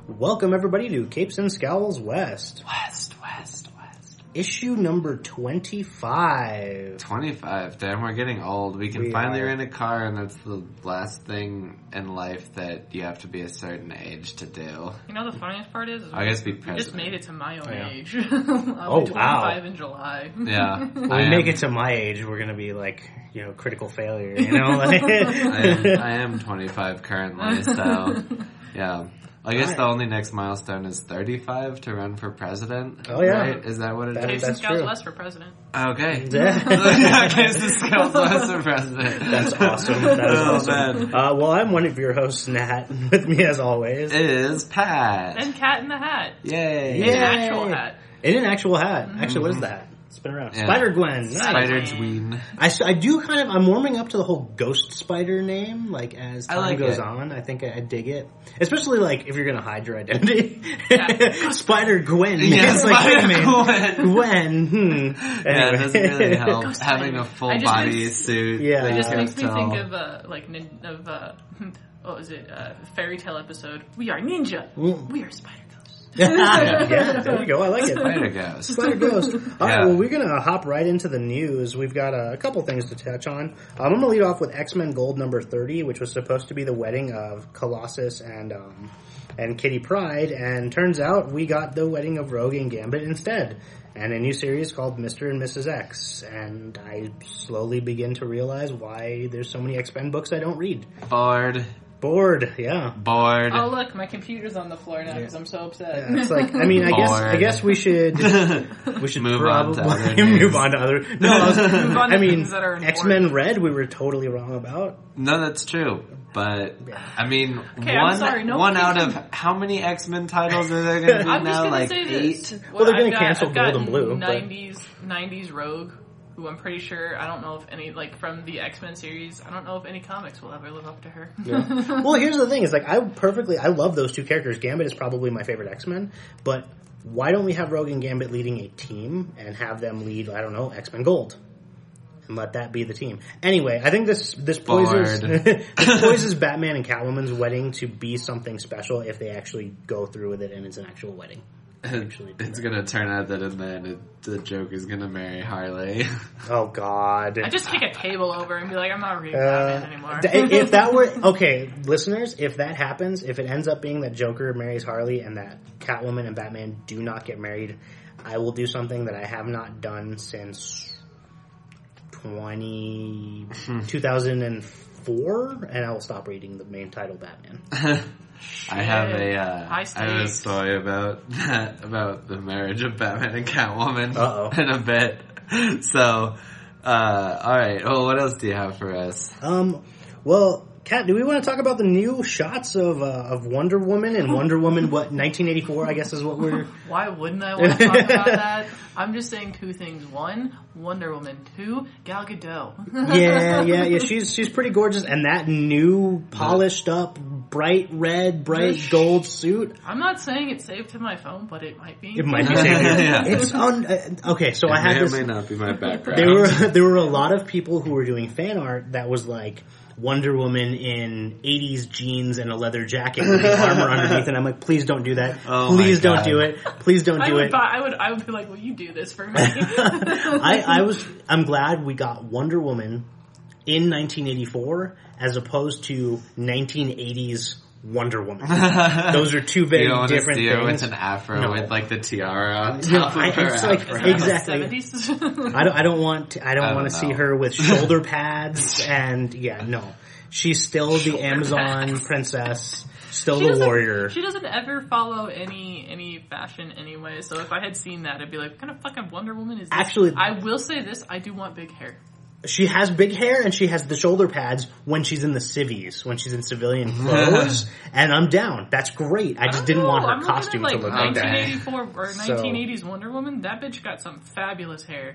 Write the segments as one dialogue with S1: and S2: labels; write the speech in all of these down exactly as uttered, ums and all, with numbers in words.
S1: Welcome everybody to Capes and Scowls West.
S2: West, West, West.
S1: Issue number twenty-five.
S2: twenty-five. Damn, we're getting old. We can
S1: We
S2: finally
S1: are.
S2: rent a car, and that's the last thing in life that you have to be a certain age to do.
S3: You know the funniest part is, is
S2: I guess be
S3: we
S2: president.
S3: just made it to my own
S1: Oh, yeah.
S3: age. I'll
S1: Oh,
S3: be
S1: wow.
S3: twenty-five in July.
S2: Yeah.
S1: When
S2: I
S1: we
S2: am,
S1: make it to my age, we're gonna be like, you know, critical failure, you know? Like,
S2: I am, I am twenty-five currently, so yeah. I guess the only next milestone is thirty-five to run for president.
S1: Oh, yeah.
S2: Right? Is that what it
S1: That
S2: is?
S1: is-
S3: Capes and
S1: that's
S3: Scouts
S1: true.
S3: West for president.
S2: Okay.
S1: Yeah.
S2: Capes and Scouts West for president.
S1: That's awesome. That is
S2: Oh,
S1: awesome.
S2: man.
S1: Uh, well, I'm one of your hosts, Nat, with me as always.
S2: It is Pat.
S3: And Cat in the Hat.
S2: Yay.
S1: Yay.
S3: An actual hat.
S1: In an actual hat. Actually, what is the hat? Spin around.
S2: Yeah.
S1: Spider-Gwen. Nice.
S2: Spider Tween.
S1: I, s- I do kind of, I'm warming up to the whole Ghost Spider name, like, as
S2: I
S1: time
S2: like
S1: goes
S2: it.
S1: on. I think I, I dig it. Especially, like, if you're gonna hide your identity.
S3: Yeah.
S1: Spider-Gwen.
S2: Yeah,
S1: It's like, wait a minute.
S2: Spider-Gwen.
S1: Gwen. Hmm.
S2: Yeah, it
S1: Anyway.
S2: doesn't really help
S3: Ghost
S2: having a
S3: Spider.
S2: full
S3: I just
S2: body
S3: makes-
S2: suit.
S1: Yeah.
S2: that
S1: It
S2: you
S3: It just
S2: can't
S3: makes me
S2: tell.
S3: think of, uh, like, nin- of, uh, what was it, uh, fairy tale episode. We are ninja.
S1: Mm.
S3: We are spider ghosts.
S1: Yeah, there you go. I like it.
S2: Spider Ghost.
S1: Spider Ghost. All right,
S2: Yeah.
S1: well, we're going to hop right into the news. We've got a, a couple things to touch on. Um, I'm going to lead off with X-Men Gold number thirty, which was supposed to be the wedding of Colossus and um, and Kitty Pryde, and turns out we got the wedding of Rogue and Gambit instead. And a new series called Mister and Missus X. And I slowly begin to realize why there's so many X-Men books I don't read.
S2: Bored.
S1: Bored, yeah.
S2: Bored.
S3: Oh, look, my computer's on the floor now because I'm so upset.
S1: Yeah, it's like, I mean, I guess, I
S2: Bored.
S1: guess we should, we should
S2: Move on
S1: probably
S2: to other news.
S1: move on to other. No, I, was,
S3: Move on to
S1: I mean,
S3: things that are important.
S1: X-Men Red, we were totally wrong about.
S2: No, that's true. But, I mean,
S3: Okay, I'm
S2: one,
S3: sorry, no
S2: one
S3: one
S2: out
S3: can-
S2: of how many X-Men titles are there going to be
S3: I'm just
S2: now?
S3: gonna
S2: Like
S3: say
S2: eight?
S3: this.
S1: Well, they're gonna
S3: I've got-
S1: cancel
S3: I've got
S1: Gold and Blue, but-
S3: nineties, nineties Rogue, who I'm pretty sure, I don't know if any, like, from the X-Men series, I don't know if any comics will ever live up to her.
S1: Yeah. Well, here's the thing: is like I perfectly, I love those two characters. Gambit is probably my favorite X-Men, but why don't we have Rogue and Gambit leading a team and have them lead? I don't know, X-Men Gold. And let that be the team. Anyway, I think this this poises
S2: Bored.
S1: this poises Batman and Catwoman's wedding to be something special if they actually go through with it and it's an actual wedding. Actually do
S2: It's
S1: that.
S2: going to turn out that in the end, it, the Joker's going to marry Harley.
S1: Oh God!
S3: I just kick a table over and be like, I'm not reading
S1: Uh,
S3: Batman anymore.
S1: th- if that were okay, listeners, if that happens, if it ends up being that Joker marries Harley and that Catwoman and Batman do not get married, I will do something that I have not done since twenty, two thousand four, and I will stop reading the main title Batman.
S2: I have a uh,
S3: High
S2: I have a
S3: stakes.
S2: story about that, about the marriage of Batman and Catwoman
S1: Uh-oh.
S2: in a bit. So, uh, all right. Well, what else do you have for us?
S1: Um, well, Kat, do we want to talk about the new shots of uh, of Wonder Woman and Wonder Woman? What nineteen eighty-four? I guess is what we're.
S3: Why wouldn't I want to talk about that? I'm just saying two things. One, Wonder Woman. Two, Gal Gadot.
S1: Yeah, yeah, yeah. She's she's pretty gorgeous, and that new polished up, bright red, bright gold suit.
S3: I'm not saying it's saved to my phone, but it might be.
S1: It might be saved.
S2: Yeah.
S1: It's on. Uh, okay, so I
S2: It
S1: had
S2: may
S1: this.
S2: or may not be my background.
S1: There were there were a lot of people who were doing fan art that was like Wonder Woman in eighties jeans and a leather jacket with the armor underneath, and I'm like, please don't do that.
S2: Oh my
S1: Please don't
S2: God.
S1: do it. Please don't
S3: I
S1: do
S3: would,
S1: it.
S3: buy, I would, I would be like, "Will you do this for me?"
S1: I, I was. I'm glad we got Wonder Woman in nineteen eighty-four as opposed to nineteen eighties Wonder Woman. Those are two very
S2: you don't want to
S1: different
S2: see her
S1: things.
S2: with an afro
S1: No.
S2: with like the tiara on
S1: No,
S2: top
S1: I-
S2: of her
S1: it's like-
S2: afro.
S1: exactly.
S3: seventies.
S1: I don't. I don't want. To, I don't
S2: I
S1: want to
S2: don't
S1: see
S2: know.
S1: her with shoulder pads and yeah, no. She's still the Amazon
S3: pads.
S1: princess, still
S3: She
S1: the
S3: doesn't-
S1: warrior.
S3: She doesn't ever follow any any fashion anyway. So if I had seen that, I'd be like, "What kind of fucking Wonder Woman is this?"
S1: Actually-
S3: I will say this: I do want big hair.
S1: She has big hair and she has the shoulder pads when she's in the civvies, when she's in civilian clothes, and I'm down. That's great. I just didn't
S3: know,
S1: want her
S3: I'm looking at,
S1: costume
S3: like,
S1: to look like that.
S3: nineteen eighty-four or
S1: So-
S3: nineteen eighties Wonder Woman. That bitch got some fabulous hair.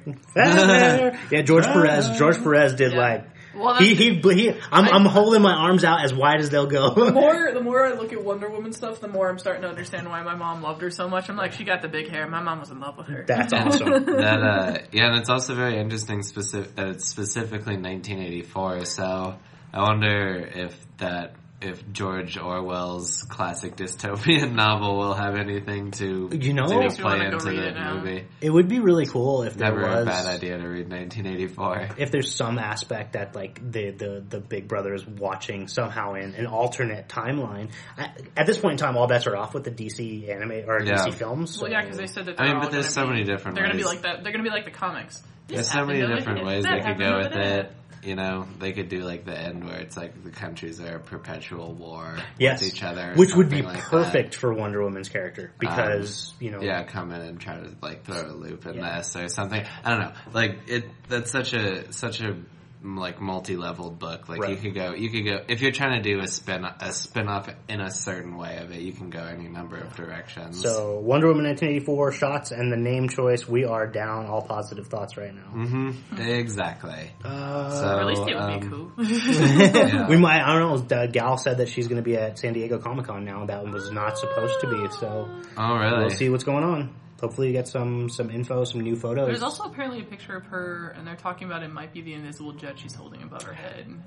S1: Yeah, George Perez. George Perez did
S3: Yeah.
S1: like
S3: Well,
S1: he
S3: that's-
S1: he he. I'm I'm holding my arms out as wide as they'll
S3: The
S1: go.
S3: more, the more I look at Wonder Woman stuff, the more I'm starting to understand why my mom loved her so much. I'm like, she got the big hair. My mom was in love with her.
S1: That's awesome.
S2: That uh, yeah, and it's also very interesting specific that it's specifically nineteen eighty-four. So I wonder if that if George Orwell's classic dystopian novel will have anything to,
S1: You know,
S2: to
S3: Makes me
S2: play
S3: wanna go
S2: into
S3: read
S2: the
S3: it now.
S2: movie.
S1: it would be really cool if there
S2: Never
S1: was
S2: a bad idea to read nineteen eighty-four.
S1: if there's some aspect that like the the, the Big Brother is watching somehow in an alternate timeline. I, at this point in time, all bets are off with the D C anime or
S2: Yeah.
S1: D C films. So.
S3: Well, yeah, because they said that.
S2: I
S3: They're
S2: mean,
S3: all
S2: but there's
S3: gonna
S2: so
S3: be,
S2: many different
S3: They're gonna be
S2: ways.
S3: like that. They're gonna be like the comics. This
S2: There's so
S3: happened
S2: many
S3: over
S2: different
S3: here,
S2: ways
S3: that
S2: they could
S3: happened
S2: go
S3: over
S2: with
S3: there.
S2: it. You know, they could do like the end where it's like the countries are at perpetual war
S1: Yes,
S2: with each other, or
S1: which would be
S2: something like
S1: perfect for Wonder Woman's character because you know,
S2: that. Yeah, come in and try to like throw a loop in
S1: Yeah.
S2: this or something. I don't know. Like it. That's such a such a like multi-leveled book. Like
S1: Right.
S2: you could go. You could go if you're trying to do a spin a spin off in a certain way of it. You can go any number of directions.
S1: So Wonder Woman nineteen eighty-four shots and the name choice. We are down all positive thoughts right now.
S2: Mm-hmm. Exactly.
S1: Uh,
S2: So,
S3: Or at least it would
S2: um,
S3: be cool.
S2: Yeah.
S1: We might. I don't know. Uh, Gal said that she's going to be at San Diego Comic Con now. That was not supposed to be. So
S2: Oh, really?
S1: we'll see what's going on. Hopefully, you get some some info, some new photos.
S3: There's also apparently a picture of her, and they're talking about it might be the invisible jet she's holding above her head. And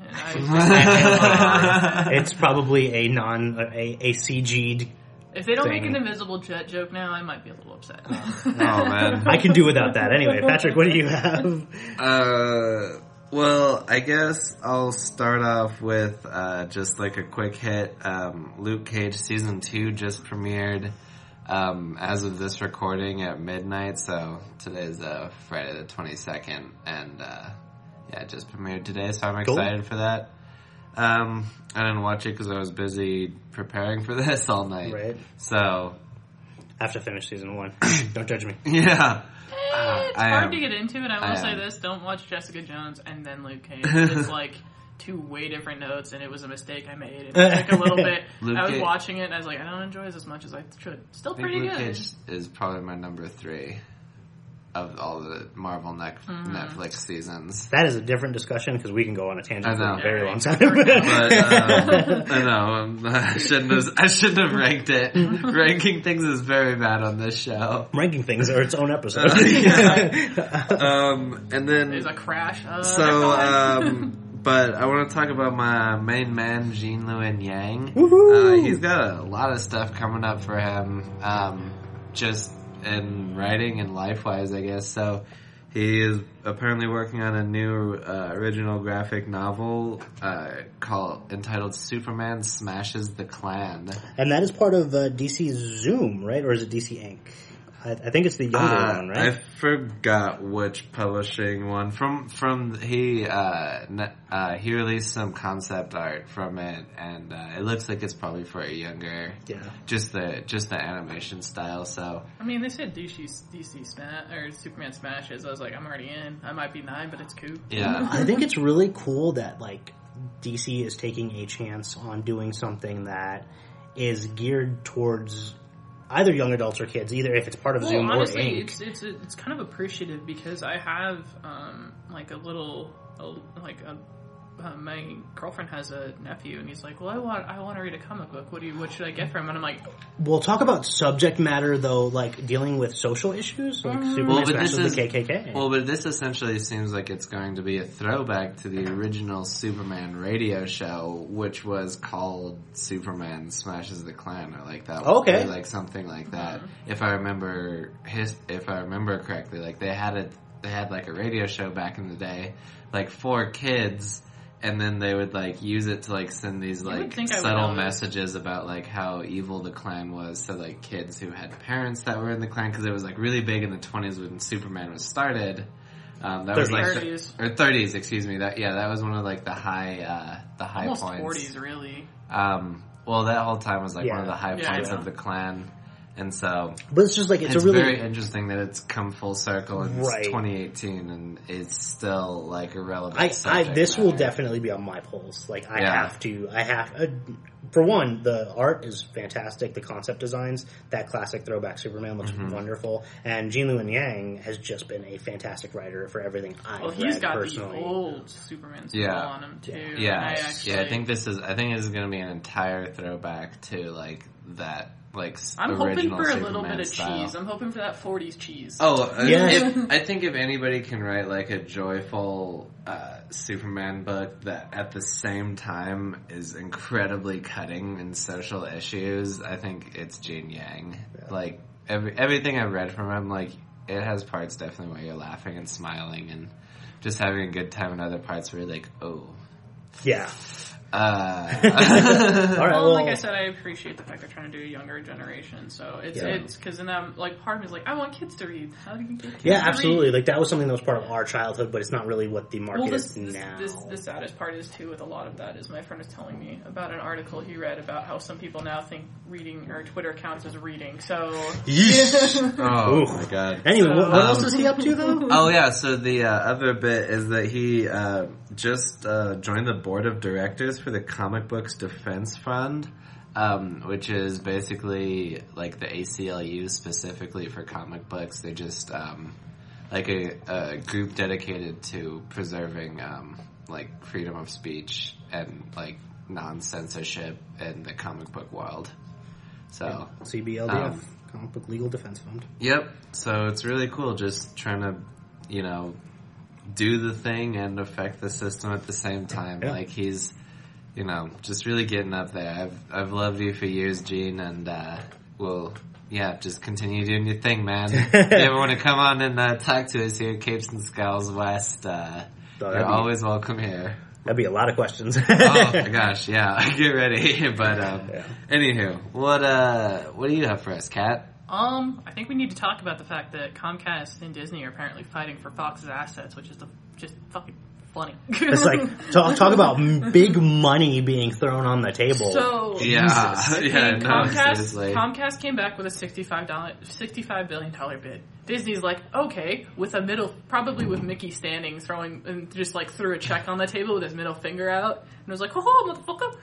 S3: I,
S1: It's probably a non a, a C G'd.
S3: if they don't make
S1: Thing.
S3: an invisible jet joke now, I might be a little upset.
S2: Oh man.
S1: I can do without that anyway. Patrick, what do you have?
S2: Uh, well, I guess I'll start off with uh, just like a quick hit. Um, Luke Cage season two just premiered um, as of this recording at midnight. So today's uh, Friday the twenty-second, and uh, yeah, it just premiered today. So I'm
S1: Cool.
S2: excited for that. Um, I didn't watch it because I was busy preparing for this all night.
S1: Right.
S2: So
S1: I have to finish season one. Don't judge me.
S2: yeah.
S3: Eh, it's
S2: I
S3: hard
S2: am.
S3: to get into, and I will
S2: I
S3: say
S2: am.
S3: this: don't watch Jessica Jones and then Luke Cage. It's like two way different notes, and it was a mistake I made. It took a little bit.
S2: Luke
S3: I was
S2: Cage-
S3: watching it, and I was like, I don't enjoy this as much as I should. Still
S2: I think
S3: pretty
S2: Luke
S3: good.
S2: Cage is probably my number three of all the Marvel nec-
S3: Mm-hmm.
S2: Netflix seasons.
S1: That is a different discussion because we can go on a tangent
S2: I
S1: for
S2: know.
S1: a very
S3: Yeah,
S1: long
S3: right.
S1: time.
S2: But um, I know um, I shouldn't have. I shouldn't have ranked it. Ranking things is very bad on this show.
S1: Ranking things are its own episode.
S2: Um, and then
S3: There's a crash. Uh,
S2: so, um, but I want to talk about my main man, Jean Luen Yang.
S1: Woohoo!
S2: Uh, he's got a lot of stuff coming up for him, um, just in writing and life-wise, I guess. So he is apparently working on a new uh, original graphic novel uh, called entitled "Superman Smashes the Klan."
S1: And that is part of uh, D C Zoom, right? Or is it D C Ink? I, I think it's the younger
S2: Uh,
S1: one, right?
S2: I forgot which publishing one. From from he uh, n- uh, he released some concept art from it, and uh, it looks like it's probably for a younger.
S1: Yeah.
S2: Just the just the animation style. So
S3: I mean, they said D C D C smash or Superman smashes. I was like, I'm already in. I might be nine, but it's cool.
S2: yeah,
S1: I think it's really cool that like D C is taking a chance on doing something that is geared towards either young adults or kids, either if it's part of
S3: Well,
S1: Zoom
S3: honestly,
S1: or Ink.
S3: it's it's it's kind of appreciative because I have um, like a little a, like a, uh, my girlfriend has a nephew and he's like, well, I want I want to read a comic book. What do you what should I get for him? And I'm like,
S1: We'll talk about subject matter though, like dealing with social issues, like Superman
S2: Well, but
S1: smashes
S2: this
S1: the
S2: is-
S1: K K K.
S2: well, but this essentially seems like it's going to be a throwback to the original Superman radio show, which was called Superman Smashes the Klan, or like that.
S1: Okay.
S2: or like something like that. If I remember his, if I remember correctly, like they had it, they had like a radio show back in the day, like for kids. And then they would like use it to like send these
S3: would
S2: like
S3: think I would
S2: subtle
S3: know it.
S2: messages about like how evil the Klan was to like kids who had parents that were in the Klan, because it was like really big in the twenties when Superman was started. Um, that was like the-
S3: thirties.
S2: or thirties, excuse me. That yeah, that was one of like the high uh, the high
S3: almost
S2: points.
S3: forties, really.
S2: Um, well, that whole time was like one of
S1: Yeah.
S2: the high
S3: Yeah,
S2: points
S3: yeah.
S2: of the Klan, and so
S1: But it's just like it's,
S2: it's,
S1: a really
S2: very interesting that it's come full circle in
S1: Right.
S2: twenty eighteen and it's still like a relevant.
S1: I, I
S2: subject
S1: this will
S2: matter.
S1: definitely be on my polls. Like I
S2: Yeah.
S1: have to, I have. Uh, for one, the art is fantastic. The concept designs, that classic throwback Superman looks
S2: Mm-hmm.
S1: wonderful. And Jean Luen Yang has just been a fantastic writer for everything I've
S3: Well, he's
S1: read
S3: got
S1: personally.
S3: the old Superman skull
S2: Yeah.
S3: on him too. and
S2: Yeah,
S3: I actually,
S2: yeah. I think this is. I think this is going to be an entire throwback to like that like
S3: I'm
S2: original
S3: hoping for a
S2: Superman
S3: little bit of
S2: style.
S3: cheese. I'm hoping for that forties cheese.
S2: Oh, uh,
S1: Yeah.
S2: if, I think if anybody can write like a joyful uh, Superman book that at the same time is incredibly cutting in social issues, I think it's Gene Yang.
S1: Yeah.
S2: Like every everything I've read from him, like it has parts definitely where you're laughing and smiling and just having a good time, and other parts where you're like, oh.
S1: Yeah.
S2: Uh,
S1: All right.
S3: Well,
S1: Well,
S3: like I said, I appreciate the fact they're trying to do a younger generation. So it's
S1: Yeah.
S3: it's because then I'm like part of me is like I want kids to read. How do you get kids
S1: yeah,
S3: to
S1: absolutely.
S3: read?
S1: Like that was something that was part of our childhood, but it's not really what the market
S3: Well, this,
S1: is
S3: this,
S1: now.
S3: this the saddest part is too with a lot of that is my friend was telling me about an article he read about how some people now think reading or Twitter counts as reading. So
S1: Yeesh.
S2: oh
S1: Oof.
S2: my god.
S1: Anyway, what, what
S2: Um,
S1: else is he up to though?
S2: Oh yeah, so the uh, other bit is that he uh, just uh, joined the board of directors for the Comic Books Defense Fund, um, which is basically like the A C L U specifically for comic books. They just um, like a, a group dedicated to preserving um, like freedom of speech and like non-censorship in the comic book world. So
S1: C B L D F,
S2: Um,
S1: Comic Book Legal Defense Fund.
S2: Yep. So it's really cool just trying to, you know, do the thing and affect the system at the same time.
S1: Yeah.
S2: Like he's, you know, just really getting up there. I've I've loved you for years, Gene, and uh, we'll, yeah, just continue doing your thing, man. If you ever want to come on and uh, talk to us here at Capes and Skulls West, uh,
S1: Oh,
S2: you're
S1: that'd be-
S2: always welcome here.
S1: That'd be a lot of questions.
S2: Oh my gosh, yeah, get ready. But um,
S1: Yeah.
S2: anywho, what uh, what do you have for us, Kat?
S3: um, I think we need to talk about the fact that Comcast and Disney are apparently fighting for Fox's assets, which is the, just fucking funny.
S1: It's like talk talk about m- big money being thrown on the table.
S3: So
S2: Yeah,
S3: Okay,
S2: yeah, no,
S3: Comcast,
S2: seriously.
S3: Comcast came back with a sixty-five dollars, sixty-five billion dollars bid. Disney's like, okay, with a middle, probably with Mickey standing, throwing, and just like threw a check on the table with his middle finger out, and was like, oh, motherfucker.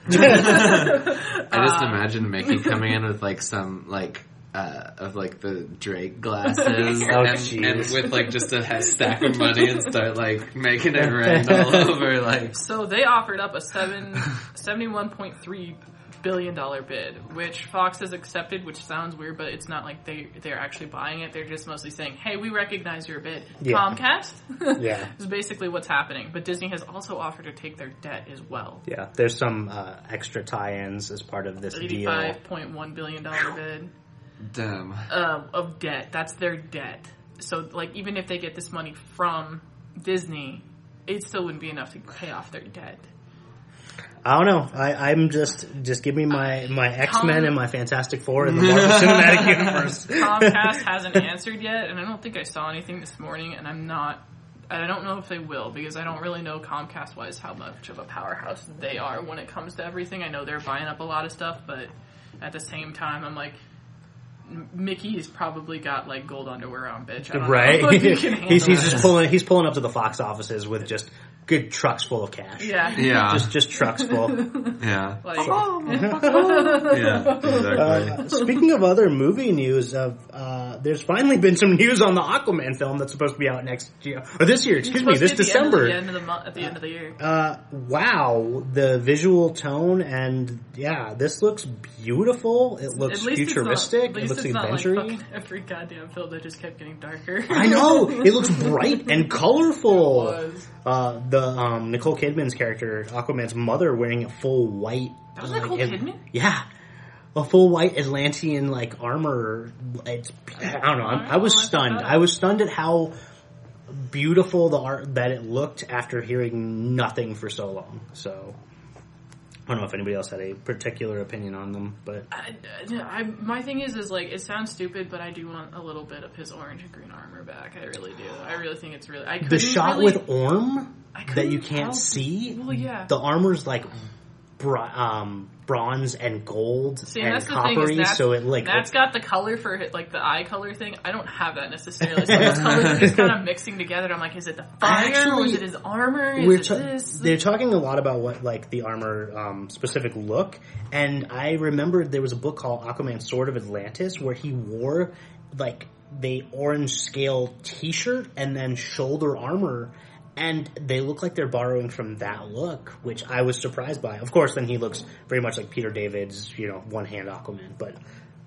S2: I just
S3: Uh,
S2: imagine Mickey coming in with like some like uh, of like the Drake glasses
S1: Oh,
S2: and,
S1: jeez.
S2: and with like just a stack of money and start like making it rain all over. Like
S3: So they offered up a seven, seventy-one point three billion dollars bid, which Fox has accepted, which sounds weird, but it's not like they, they're actually buying it. They're just mostly saying, hey, we recognize your bid.
S1: Yeah.
S3: Comcast?
S1: Yeah.
S3: is basically what's happening. But Disney has also offered to take their debt as well.
S1: Yeah, there's some uh, extra tie-ins as part of this deal.
S3: eighty-five point one billion dollars bid
S2: damn.
S3: uh, of debt. That's their debt. So, like, even if they get this money from Disney, it still wouldn't be enough to pay off their debt.
S1: I don't know. I, I'm just just give me my, my X-Men
S3: Tom-
S1: and my Fantastic Four in the Marvel Cinematic Universe.
S3: Comcast hasn't answered yet, and I don't think I saw anything this morning, and I'm not... I don't know if they will, because I don't really know Comcast-wise how much of a powerhouse they are when it comes to everything. I know they're buying up a lot of stuff, but at the same time, I'm like... M- Mickey's probably got, like, gold underwear on, bitch. I don't
S1: Right?
S3: know if you can handle
S1: he's he's
S3: this.
S1: just pulling he's pulling up to the Fox offices with just good trucks full of cash.
S3: Yeah.
S2: Yeah.
S1: Just just trucks full.
S2: Yeah.
S3: Like,
S2: Yeah. Exactly.
S1: Uh, speaking of other movie news, of uh, there's finally been some news on the Aquaman film that's supposed to be out next year or this year.
S3: it's
S1: Excuse me,
S3: supposed
S1: this
S3: to be at the
S1: December.
S3: end of the, mo- at the end of the year.
S1: Uh, wow, the visual tone and yeah, this looks beautiful. It looks
S3: At least
S1: futuristic.
S3: It's not, at
S1: It
S3: least
S1: looks
S3: it's not
S1: adventure-y.
S3: like fucking every goddamn film that just kept getting darker.
S1: I know it looks bright and colorful.
S3: It was.
S1: Uh, the um, Nicole Kidman's character, Aquaman's mother, wearing a full white.
S3: That was
S1: like,
S3: Nicole
S1: At-
S3: Kidman?
S1: Yeah, a full white Atlantean like armor. It's I don't know. I, I was
S3: Oh, I
S1: stunned.
S3: forgot.
S1: I was stunned at how beautiful the art that it looked after hearing nothing for so long. So I don't know if anybody else had a particular opinion on them, but
S3: I, I, I- my thing is, is like, it sounds stupid, but I do want a little bit of his orange and green armor back. I really do. I really think it's really. I
S1: the
S3: couldn't
S1: shot
S3: really,
S1: with Orm
S3: I
S1: that you
S3: couldn't
S1: can't
S3: help-
S1: see.
S3: Well, yeah.
S1: The armor's like bra- um, bronze and gold
S3: See,
S1: and
S3: that's the thing.
S1: coppery,
S3: Is that's,
S1: so it like
S3: that's got the color for it, like the eye color thing. I don't have that necessarily. So those colors are just kind of mixing together. I'm like, is it the fire?
S1: Actually,
S3: or is it his armor? Is
S1: we're
S3: it
S1: ta-
S3: this?
S1: they're talking a lot about what like the armor um, specific look, and I remembered there was a book called Aquaman Sword of Atlantis where he wore like the orange scale T-shirt and then shoulder armor, and they look like they're borrowing from that look, which I was surprised by. Of course, then he looks very much like Peter David's, you know, one hand Aquaman, but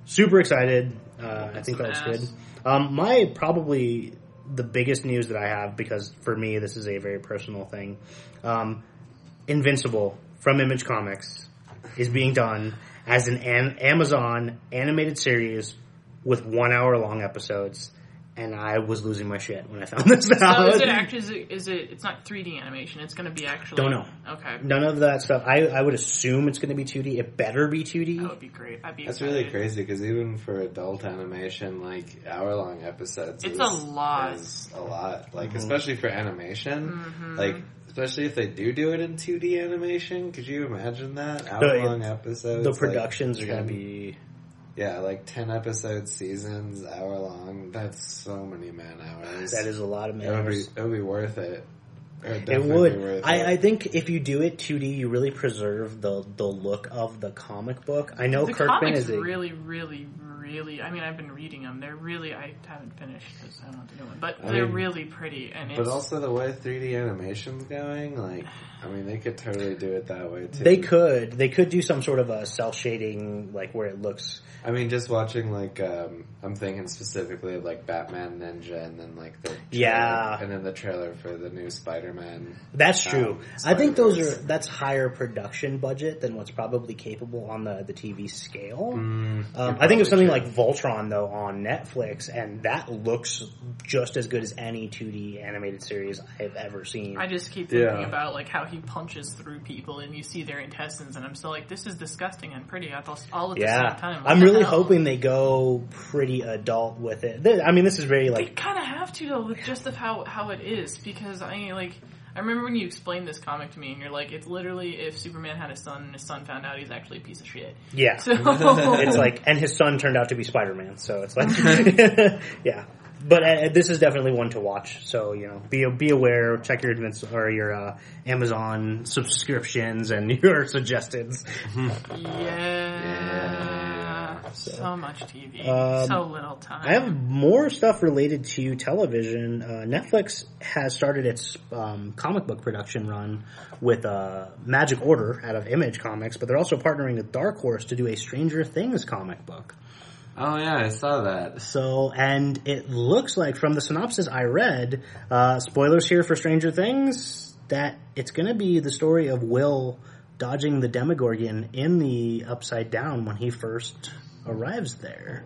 S1: super excited. Uh, I think
S3: Some
S1: that looks
S3: ass.
S1: good. Um, my probably the biggest news that I have, because for me this is a very personal thing. Um, Invincible from Image Comics is being done as an, an Amazon animated series with one hour long episodes, and I was losing my shit when I found this out.
S3: So is it actually, is it, is it, it's not three D animation, it's going to be actually...
S1: Don't know.
S3: Okay.
S1: None of that stuff. I, I would assume it's going to be two D. It better be two D.
S3: That would be great. I'd be
S2: That's
S3: excited.
S2: really crazy because even for adult animation, like hour long episodes,
S3: It's
S2: is,
S3: a lot.
S2: Is a lot. Like
S1: Mm-hmm.
S2: especially for animation,
S3: Mm-hmm.
S2: like especially if they do do it in two D animation. Could you imagine that hour long episodes?
S1: The
S2: like
S1: productions are going
S2: ten-
S1: to be...
S2: yeah, like ten episode seasons, hour long. That's so many man hours.
S1: That is a lot of
S2: It would be,
S1: minutes.
S2: it would be worth it. It would,
S1: It
S2: definitely
S1: would.
S2: Be worth
S1: I,
S2: it.
S1: I think if you do it two D, you really preserve the the look of the comic book. I know
S3: The
S1: Kirkman
S3: comics
S1: is a...
S3: really, really, really... I mean, I've been reading them. They're really... I haven't finished because I want to do one. But
S2: I
S3: they're
S2: mean,
S3: really pretty. And it's...
S2: But also the way three D animation's going, like, I mean, they could totally do it that way too.
S1: They could. They could do some sort of a cell shading, like where it looks...
S2: I mean, just watching, like, um, I'm thinking specifically of, like, Batman Ninja and then, like, the trailer,
S1: Yeah.
S2: and then the trailer for the new Spider-Man.
S1: That's true.
S2: Um,
S1: I think those are...
S2: Spider-Verse.
S1: That's higher production budget than what's probably capable on the, the T V scale.
S2: Mm,
S1: Um,
S2: you're
S1: I think of something
S2: probably
S1: like Voltron, though, on Netflix, and that looks just as good as any two D animated series I've ever seen.
S3: I just keep thinking
S2: Yeah.
S3: about like how he punches through people and you see their intestines, and I'm still like, this is disgusting and pretty at the, all at the
S1: Yeah,
S3: same time. What
S1: I'm
S3: the
S1: really
S3: hell?
S1: hoping they go pretty adult with it. Th- I mean, this is very
S3: They
S1: like
S3: kind of have to though, with just of how how it is, because I like I remember when you explained this comic to me, and you're like, it's literally if Superman had a son and his son found out he's actually a piece of shit.
S1: yeah.
S3: So
S1: It's like, and his son turned out to be Spider-Man, so it's like, yeah. But uh, this is definitely one to watch. So you know, be be aware. Check your Invinci- or your uh, Amazon subscriptions and your suggestions.
S3: yeah, so much T V,
S1: Um,
S3: so little time.
S1: I have more stuff related to television. Uh, Netflix has started its um, comic book production run with uh, Magic Order out of Image Comics, but they're also partnering with Dark Horse to do a Stranger Things comic book.
S2: Oh, yeah, I saw that.
S1: So, and it looks like from the synopsis I read, uh, spoilers here for Stranger Things, that it's going to be the story of Will dodging the Demogorgon in the Upside Down when he first arrives there.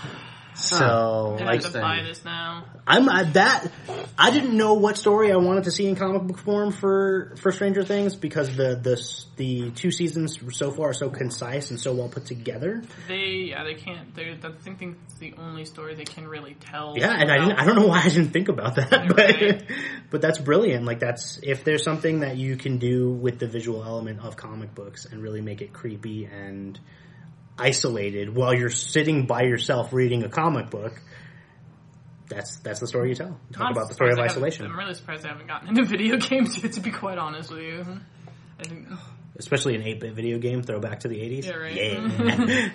S1: So,
S3: I
S1: like,
S3: have to buy this now.
S1: I'm uh, that. I didn't know what story I wanted to see in comic book form for, for Stranger Things because the the the two seasons so far are so concise and so well put together.
S3: They yeah they can't. They I think think it's the only story they can really tell.
S1: Yeah, and I
S3: about.
S1: didn't. I don't know why I didn't think about that,
S3: You're
S1: but
S3: right.
S1: but that's brilliant. Like that's if there's something that you can do with the visual element of comic books and really make it creepy and isolated while you're sitting by yourself reading a comic book. That's that's the story you tell. Talk
S3: I'm
S1: about the story of
S3: surprised I haven't-
S1: isolation.
S3: I'm really surprised I haven't gotten into video games yet, to be quite honest with you. I think,
S1: Especially an eight-bit video game, throwback to the eighties.
S3: yeah, right.
S1: Yeah.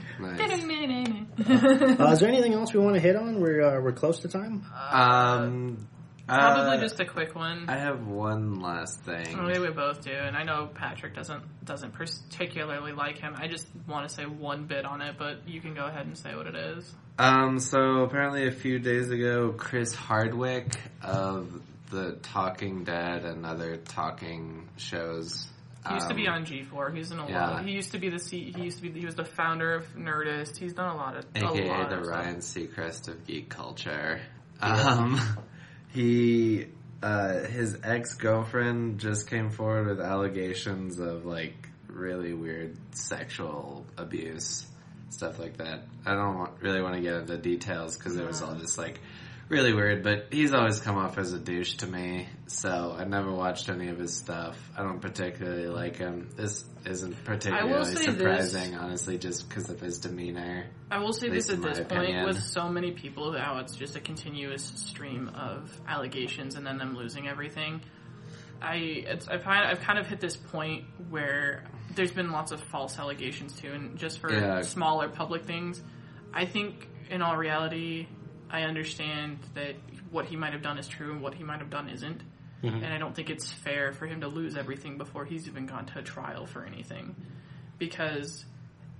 S2: Nice.
S1: uh, is there anything else we want to hit on? We're uh, we're close to time.
S2: Um,
S3: Probably
S2: uh,
S3: just a quick one.
S2: I have one last thing.
S3: Maybe we both do, and I know Patrick doesn't doesn't particularly like him. I just want to say one bit on it, but you can go ahead and say what it is.
S2: Um, so apparently a few days ago, Chris Hardwick of the Talking Dead and other talking shows.
S3: He used to be
S2: um,
S3: on G four. He's in a
S2: yeah.
S3: lot. He used to be the C, he used to be he was the founder of Nerdist. He's done a lot of a
S2: aka
S3: lot
S2: the
S3: of
S2: Ryan Seacrest of geek culture. Um, he, uh, his ex-girlfriend just came forward with allegations of, like, really weird sexual abuse, stuff like that. I don't want, really want to get into details because it was all just, like, really weird, but he's always come off as a douche to me, so I never watched any of his stuff. I don't particularly like him. This isn't particularly
S3: say
S2: surprising,
S3: this.
S2: honestly, just because of his demanner.
S3: I will say
S2: At
S3: this
S2: least
S3: at
S2: in my
S3: this point
S2: opinion.
S3: with so many people, how it's just a continuous stream of allegations and then them losing everything. I it's I find I've kind of hit this point where there's been lots of false allegations too, and just for
S2: Yeah.
S3: smaller public things, I think in all reality, I understand that what he might have done is true and what he might have done isn't.
S1: Mm-hmm.
S3: And I don't think it's fair for him to lose everything before he's even gone to trial for anything. Because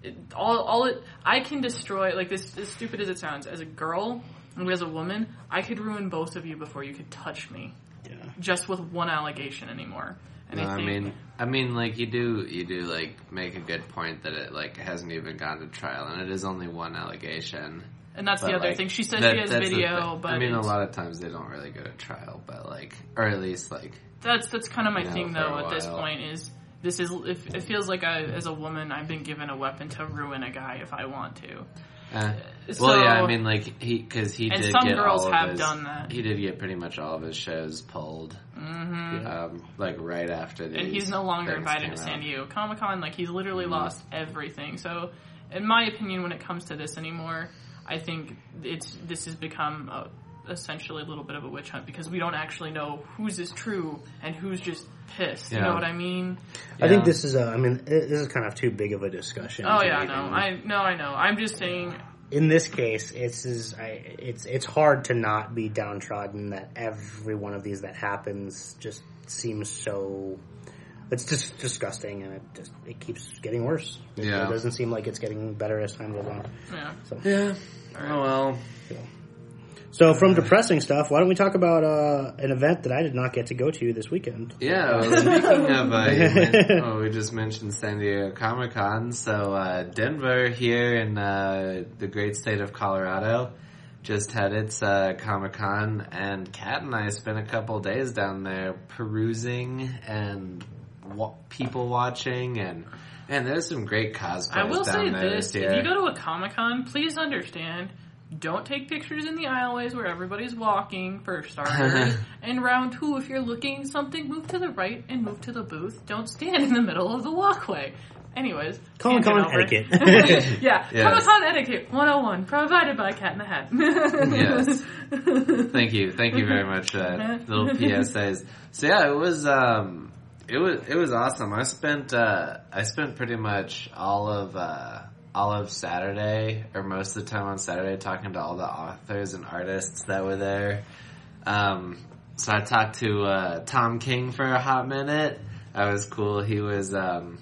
S3: it, all all it I can destroy, like, this as stupid as it sounds, as a girl and as a woman, I could ruin both of you before you could touch me.
S1: Yeah.
S3: Just with one allegation anymore. And
S2: No,
S3: I,
S2: I
S3: think,
S2: mean, I mean, like you do, you do like make a good point that it like hasn't even gone to trial, and it is only one allegation.
S3: and that's
S2: But,
S3: the other
S2: like,
S3: thing. She says
S2: that-
S3: she has
S2: that's the
S3: video,
S2: thing.
S3: but
S2: I mean, a
S3: it's-
S2: lot of times they don't really go to trial, but like, or at least like,
S3: That's that's kind of my
S2: You know,
S3: thing
S2: for
S3: though.
S2: a
S3: At this
S2: while.
S3: point, is this is if it feels like I, as a woman, I've been given a weapon to ruin a guy if I want to.
S2: eh.
S3: So-
S2: well, yeah, I mean, like he because he
S3: And
S2: did
S3: some
S2: get
S3: girls
S2: all of
S3: have
S2: his,
S3: done that.
S2: He did get pretty much all of his shows pulled,
S3: Mm-hmm.
S2: um, like right after these.
S3: And he's no longer
S2: things
S3: invited
S2: came
S3: to San
S2: out.
S3: Diego Comic Con. Like, he's literally
S2: Mm-hmm.
S3: lost everything. So, in my opinion, when it comes to this anymore, I think it's this has become a, essentially a little bit of a witch hunt because we don't actually know whose is true and who's just pissed. You
S2: Yeah.
S3: know what I mean?
S1: I think
S2: Yeah.
S1: this is a, I mean, it- this is kind of too big of a discussion.
S3: Oh
S1: to
S3: yeah,
S1: even-
S3: no, I no, I know. I'm just saying.
S1: In this case, it's is I, it's it's hard to not be downtrodden that every one of these that happens just seems so. It's just disgusting, and it just it keeps getting worse. It,
S2: Yeah.
S1: it doesn't seem like it's getting better as time goes on.
S3: Yeah.
S1: So,
S2: Yeah.
S3: All right.
S2: Oh well.
S1: so from depressing stuff, why don't we talk about uh, an event that I did not get to go to this weekend?
S2: Yeah, well, speaking of, uh, you men- oh, we just mentioned San Diego Comic Con. So, uh, Denver here in uh, the great state of Colorado just had its uh, Comic Con, and Kat and I spent a couple days down there perusing and wa- people watching, and man, there's some great cosplays
S3: I will
S2: down
S3: say
S2: there
S3: this:
S2: this year.
S3: if you go to a Comic Con, please understand. Don't take pictures in the aisleways where everybody's walking, for starters. And round two, if you're looking at something, move to the right and move to the booth. Don't stand in the middle of the walkway. Anyways.
S1: Comic Con
S3: tangent over.
S1: etiquette.
S3: yeah,
S2: Yes.
S3: Comic Con etiquette one oh one, provided by Cat in the Hat.
S2: Yes. Thank you. Thank you very much for that little P S As. So yeah, it was um it was it was awesome. I spent uh I spent pretty much all of uh all of Saturday, or most of the time on Saturday, talking to all the authors and artists that were there. Um so I talked to uh Tom King for a hot minute. That was cool. He was um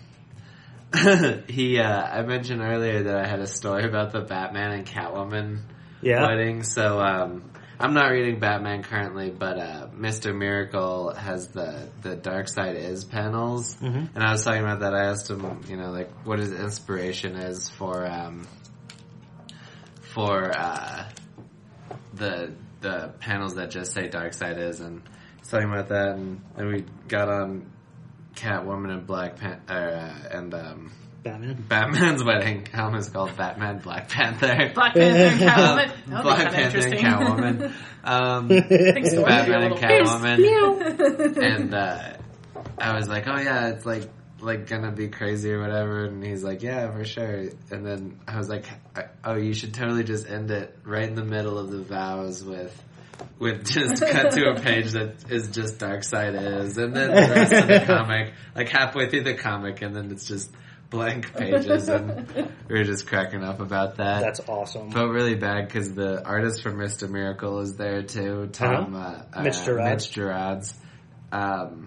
S2: he uh I mentioned earlier that I had a story about the Batman and Catwoman
S1: Yeah.
S2: wedding. So um, I'm not reading Batman currently, but uh, Mister Miracle has the the Dark Side Is panels,
S1: Mhm.
S2: and I was talking about that. I asked him, you know, like what his inspiration is for um, for uh, the the panels that just say Dark Side Is, and he's talking about that, and then we got on Catwoman and Black Pan- uh, and um,
S1: Batman.
S2: Batman's wedding. I almost called Batman Black Panther.
S3: Black Panther and Catwoman.
S2: Um,
S3: That'll
S2: Black
S3: be kinda
S2: Panther and
S3: interesting.
S2: Catwoman. Um,
S3: Thanks, Storm.
S2: Batman and Catwoman.
S3: Meow.
S2: And uh, I was like, oh yeah, it's like like gonna be crazy or whatever. And he's like, yeah, for sure. And then I was like, oh, you should totally just end it right in the middle of the vows with with just cut to a page that is just Dark Side Is, and then the rest of the comic, like halfway through the comic, and then it's just blank pages, and we were just cracking up about that.
S1: That's awesome.
S2: Felt really bad because the artist for Mister Miracle is there too, Tom
S1: Uh-huh.
S2: uh,
S1: Mitch
S2: uh,
S1: Gerads.
S2: Mitch Gerads. Um,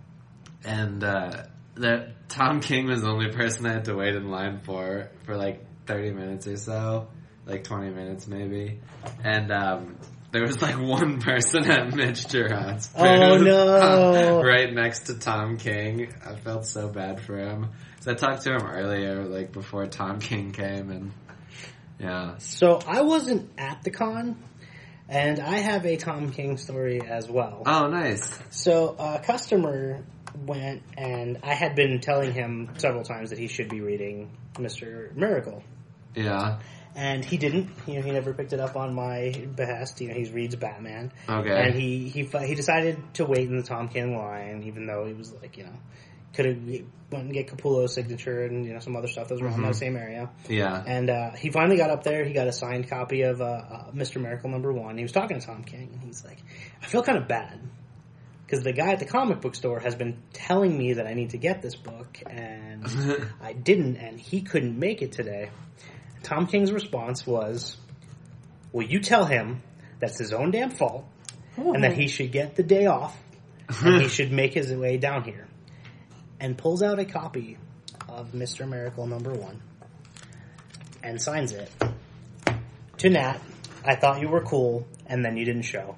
S2: and uh, that Tom King was the only person I had to wait in line for for like thirty minutes or so, like twenty minutes maybe, and um, there was like one person at Mitch Gerads' booth,
S1: Oh, no.
S2: right next to Tom King. I felt so bad for him. So I talked to him earlier, like before Tom King came, and yeah.
S1: So I wasn't at the con, and I have a Tom King story as well.
S2: Oh, nice.
S1: So a customer went, and I had been telling him several times that he should be reading Mister Miracle.
S2: Yeah.
S1: And he didn't. You know, he never picked it up on my behest. You know, he reads Batman.
S2: Okay.
S1: And he, he he decided to wait in the Tom King line, even though he was like, you know, could have went and get Capullo's signature and, you know, some other stuff that was around
S2: Mhm.
S1: that same area.
S2: Yeah.
S1: And uh, he finally got up there. He got a signed copy of uh, uh, Mister Miracle number one. He was talking to Tom King, and he's like, I feel kind of bad. Because the guy at the comic book store has been telling me that I need to get this book, and I didn't, and he couldn't make it today. Tom King's response was, well, you tell him that's his own damn fault, and that he should get the day off, and he should make his way down here. And pulls out a copy of Mister Miracle number one. and signs it. To Nat, I thought you were cool, and then you didn't show.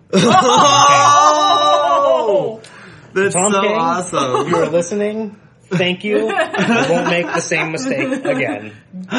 S2: Oh! That's
S1: Tom
S2: so
S1: King,
S2: awesome.
S1: If you are listening, thank you. I won't make the same mistake again.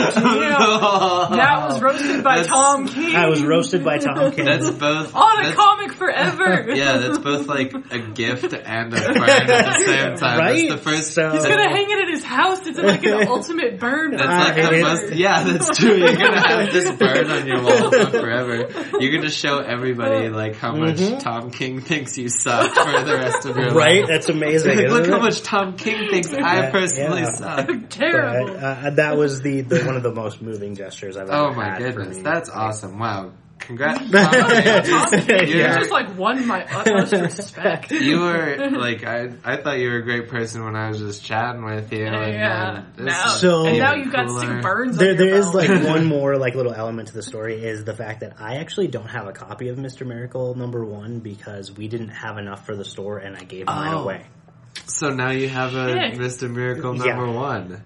S3: Yeah. That was roasted by
S2: That's-
S3: Tom King.
S1: I was roasted by Tom King.
S2: That's both
S3: on a
S2: that's-
S3: comic forever.
S2: Yeah, that's both like a gift and a burn at the same time.
S1: Right?
S2: That's the first.
S1: So-
S3: He's gonna hang it at his house. It's like an ultimate burn.
S2: That's
S1: Uh,
S2: like
S1: it
S2: the
S1: is-
S2: most. Yeah, that's true. You're gonna have this burn on your wall forever. You're gonna show everybody like how much
S1: Mhm.
S2: Tom King thinks you suck for the rest of your
S1: Right?
S2: life.
S1: That's amazing.
S2: Like, look
S1: isn't
S2: how
S1: it?
S2: much Tom King thinks I
S1: Yeah,
S2: personally
S1: yeah.
S2: suck.
S3: Terrible.
S1: But, uh, that was the, the one of the most moving gestures I've ever
S2: Oh my
S1: had for
S2: goodness,
S1: me.
S2: that's awesome! Wow, congrats, Tom
S3: Tom
S2: King.
S3: King, you
S1: Yeah.
S3: just like won my utmost respect.
S2: You were like I. I thought you were a great person when I was just chatting with you. And
S3: Yeah.
S2: then this
S3: Now,
S2: is
S1: So-
S3: and now
S2: even
S3: you've got
S2: cooler.
S3: two burns.
S1: There,
S3: on your
S1: there is
S3: belt.
S1: like one more like little element to the story is the fact that I actually don't have a copy of Mister Miracle number one because we didn't have enough for the store and I gave mine
S2: Oh.
S1: away.
S2: So now you have a
S3: Shit.
S2: Mister Miracle
S1: Yeah.
S2: number one.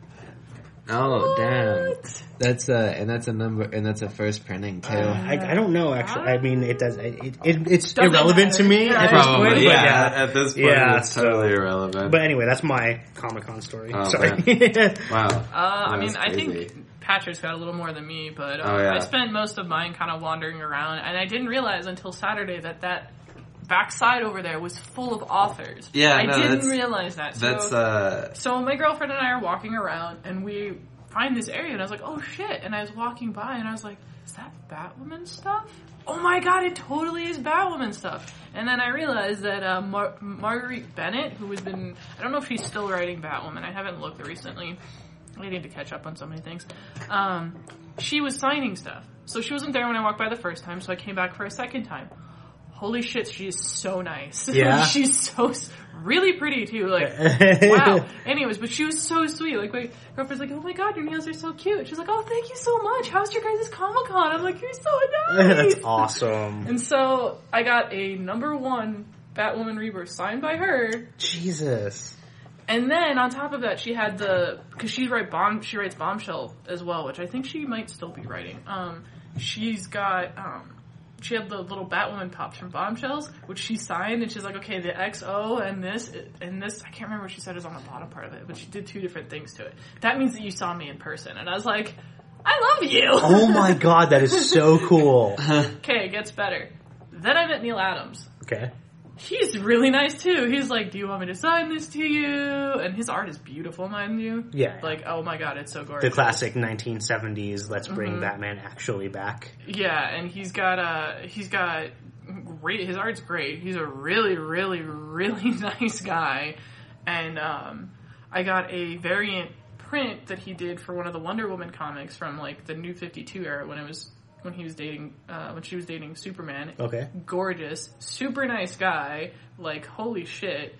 S2: Oh damn! That's a and that's a number and that's a first printing too.
S1: I, I don't know actually. I mean, it does. It, it, it's
S3: Doesn't
S1: irrelevant to
S3: matter.
S1: me
S3: Yeah.
S1: at this
S2: Probably,
S1: point. But
S2: yeah.
S1: yeah.
S2: At this point,
S1: Yeah,
S2: it's
S1: so-
S2: totally irrelevant.
S1: But anyway, that's my Comic Con story.
S2: Oh,
S1: Sorry.
S2: wow.
S3: Uh, I
S2: That
S3: mean,
S2: was
S3: I
S2: crazy.
S3: think Patrick's got a little more than me, but uh,
S2: Oh, yeah.
S3: I spent most of mine kind of wandering around, and I didn't realize until Saturday that that backside over there was full of authors.
S2: Yeah,
S3: I
S2: no,
S3: didn't
S2: that's-
S3: realize that. So,
S2: That's uh.
S3: so my girlfriend and I are walking around, and we find this area, and I was like, oh shit, and I was walking by, and I was like, is that Batwoman stuff? Oh my god, it totally is Batwoman stuff. And then I realized that uh, Mar- Marguerite Bennett, who has been, I don't know if she's still writing Batwoman, I haven't looked recently, I need to catch up on so many things, um, she was signing stuff. So she wasn't there when I walked by the first time, so I came back for a second time. Holy shit, she is so nice.
S1: Yeah?
S3: She's so, s- really pretty too, like, wow. Anyways, but she was so sweet. Like, my girlfriend's like, oh my god, your nails are so cute. She's like, oh, thank you so much. How's your guys' Comic-Con? I'm like, you're so nice.
S1: That's awesome.
S3: And so, I got a number one Batwoman Rebirth signed by her.
S1: Jesus.
S3: And then, on top of that, she had the, because she, write bomb, she writes Bombshell as well, which I think she might still be writing. Um, she's got, um, she had the little Batwoman pops from Bombshells, which she signed, and she's like, okay, the X O and this, and this, I can't remember what she said is on the bottom part of it, but she did two different things to it. That means that you saw me in person. And I was like, I love you!
S1: Oh my god, that is so cool.
S3: Okay, it gets better. Then I met Neil Adams.
S1: Okay.
S3: He's really nice too. He's like, do you want me to sign this to you? And his art is beautiful, mind you.
S1: Yeah.
S3: Like, oh my god, it's so gorgeous.
S1: The classic nineteen seventies, let's bring
S3: Mhm.
S1: Batman actually back.
S3: Yeah, and he's got uh he's got great, his art's great. He's a really, really, really nice guy. And um I got a variant print that he did for one of the Wonder Woman comics from like the New fifty-two era when it was when he was dating uh when she was dating Superman.
S1: Okay.
S3: Gorgeous, super nice guy, like holy shit.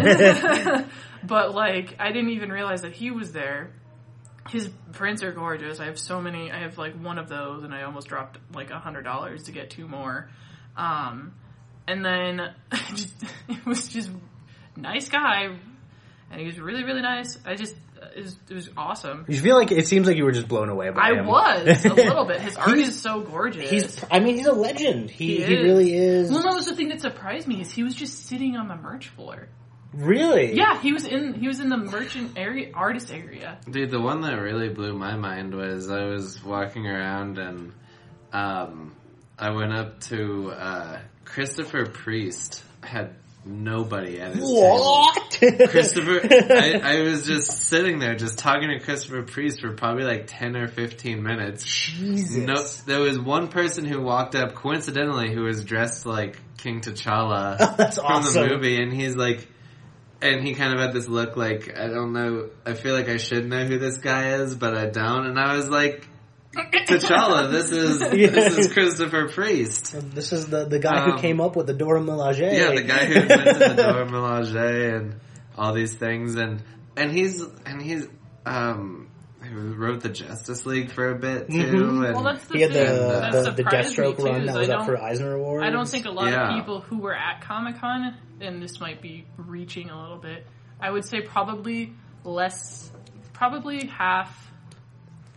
S3: But like I didn't even realize that he was there. His prints are gorgeous. I have so many. I have like one of those, and I almost dropped like a hundred dollars to get two more. Um, and then just, it was just nice guy, and he was really really nice. I just it was, it was awesome.
S1: You feel like it seems like you were just blown away by
S3: I
S1: him.
S3: was a little bit. His art
S1: He's-
S3: is so gorgeous.
S1: He's, I mean, he's a legend. He
S3: He
S1: he,
S3: is.
S1: really is.
S3: well, no, that's the thing that surprised me is he was just sitting on the merch floor.
S1: Really?
S3: Yeah, he was in he was in the merchant area, artist area.
S2: Dude, the one that really blew my mind was I was walking around and um, I went up to uh, Christopher Priest. Had nobody at his table.
S1: What?
S2: Christopher, I, I was just sitting there just talking to Christopher Priest for probably like ten or fifteen minutes.
S1: Jesus.
S2: No, there was one person who walked up coincidentally who was dressed like King T'Challa
S1: Oh, that's
S2: from
S1: awesome.
S2: the movie, and he's like, and he kind of had this look like, I don't know, I feel like I should know who this guy is, but I don't, and I was like, T'Challa, this is,
S1: Yeah.
S2: this is Christopher Priest.
S1: This is the, the guy who
S2: Um,
S1: came up with the Dora Milaje.
S2: Yeah, the guy who invented the Dora Milaje and all these things, and, and he's, and he's, um, who wrote the Justice League for a bit too,
S1: Mhm.
S2: and
S3: Well, that's the
S1: He had
S3: thing
S1: the,
S3: that
S1: the, the
S3: surprised me,
S1: Deathstroke
S3: too,
S1: run
S3: is
S1: that
S3: I
S1: was up
S3: don't-
S1: for Eisner Awards.
S3: I don't think a lot
S2: Yeah.
S3: of people who were at Comic-Con, and this might be reaching a little bit, I would say probably less, probably half,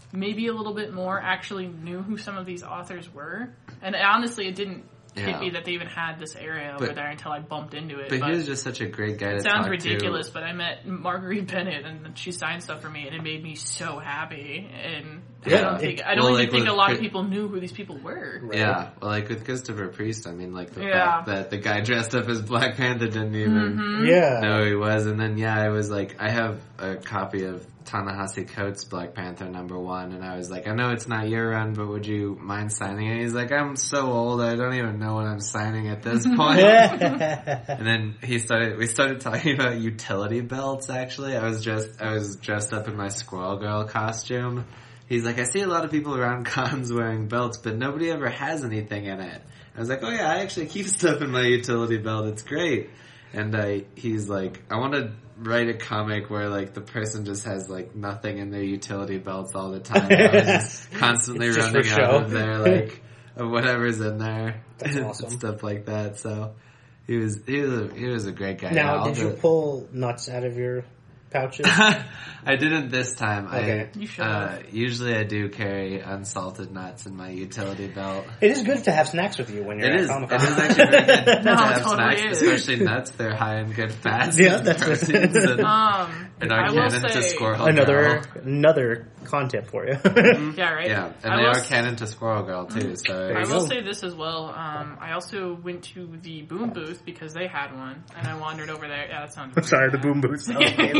S3: maybe a little bit more actually knew who some of these authors were. And honestly, it didn't hit
S2: Yeah.
S3: me that they even had this area over
S2: But-
S3: there until I bumped into it.
S2: But he was just such a great guy to
S3: it sounds
S2: talk
S3: ridiculous,
S2: to.
S3: but I met Marguerite Bennett and she signed stuff for me, and it made me so happy. And I
S1: Yeah,
S3: don't think
S1: it-
S3: I don't
S2: well,
S3: even
S2: like
S3: think a
S2: with
S3: lot of
S2: Chris-
S3: people knew who these people were.
S1: Right.
S2: Yeah, well, like with Christopher Priest, I mean, like the
S3: Yeah.
S2: fact that the guy dressed up as Black Panther didn't even
S3: Mm-hmm.
S1: Yeah.
S2: know who he was, and then yeah, I was like, I have a copy of Ta-Nehisi Coates' Black Panther number one, and I was like, I know it's not your run, but would you mind signing it? He's like, I'm so old, I don't even know what I'm signing at this point. And then he started, we started talking about utility belts, actually. I was just, I was dressed up in my Squirrel Girl costume. He's like, I see a lot of people around cons wearing belts, but nobody ever has anything in it. I was like, oh yeah, I actually keep stuff in my utility belt, it's great. And I, he's like, I want to write a comic where like the person just has like nothing in their utility belts all the time. I was just constantly
S1: It's just
S2: running
S1: for
S2: out
S1: show.
S2: of there, like, of whatever's in there.
S1: That's
S2: and
S1: awesome.
S2: stuff like that, so. He was he was a, he was a great guy.
S1: Now,
S2: All
S1: did you
S2: the-
S1: pull nuts out of your pouches?
S2: I didn't this time.
S1: Okay.
S2: I
S3: You should
S2: uh,
S3: have.
S2: usually I do carry unsalted nuts in my utility belt.
S1: It is good to have snacks with you when you're
S2: It
S1: at
S2: is.
S1: Comic
S2: It
S1: Con.
S2: is actually very good
S3: No,
S2: to
S3: it
S2: have
S3: totally
S2: snacks,
S3: is.
S2: especially nuts. They're high in good fats.
S1: Yeah,
S2: and
S1: that's it.
S2: proteins and,
S3: Um,
S2: and
S3: I
S2: our
S3: will
S2: canon to
S3: say-
S2: Squirrel
S1: another
S2: Girl.
S1: another con tip for you.
S3: Yeah, right.
S2: Yeah, and
S3: I
S2: they
S3: will
S2: are
S3: s-
S2: canon to Squirrel Girl too. So
S1: There
S3: I
S1: you
S3: will
S1: go.
S3: say this as well. Um, I also went to the Boom booth because they had one, and I wandered over there. Yeah, that sounds.
S1: I'm sorry, the boom boots.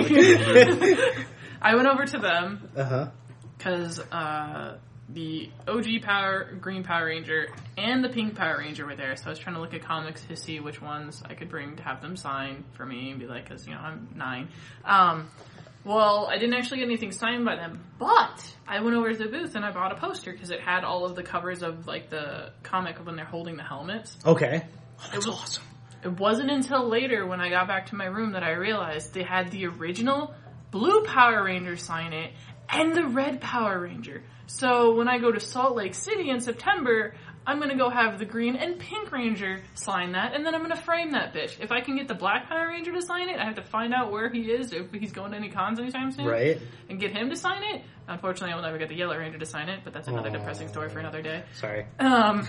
S3: I went over to them
S1: Uh huh.
S3: because uh, the O G Power Green Power Ranger and the Pink Power Ranger were there. So I was trying to look at comics to see which ones I could bring to have them sign for me and be like, because you know I'm nine. Um, well, I didn't actually get anything signed by them, but I went over to the booth and I bought a poster because it had all of the covers of like the comic when they're holding the helmets.
S1: Okay.
S3: It was awesome. It wasn't until later when I got back to my room that I realized they had the original Blue Power Ranger sign it and the Red Power Ranger. So when I go to Salt Lake City in September, I'm going to go have the Green and Pink Ranger sign that, and then I'm going to frame that bitch. If I can get the Black Power Ranger to sign it, I have to find out where he is, if he's going to any cons anytime soon.
S1: Right.
S3: And get him to sign it. Unfortunately, I will never get the Yellow Ranger to sign it, but that's another
S1: Aw.
S3: depressing story for another day.
S1: Sorry.
S3: Um,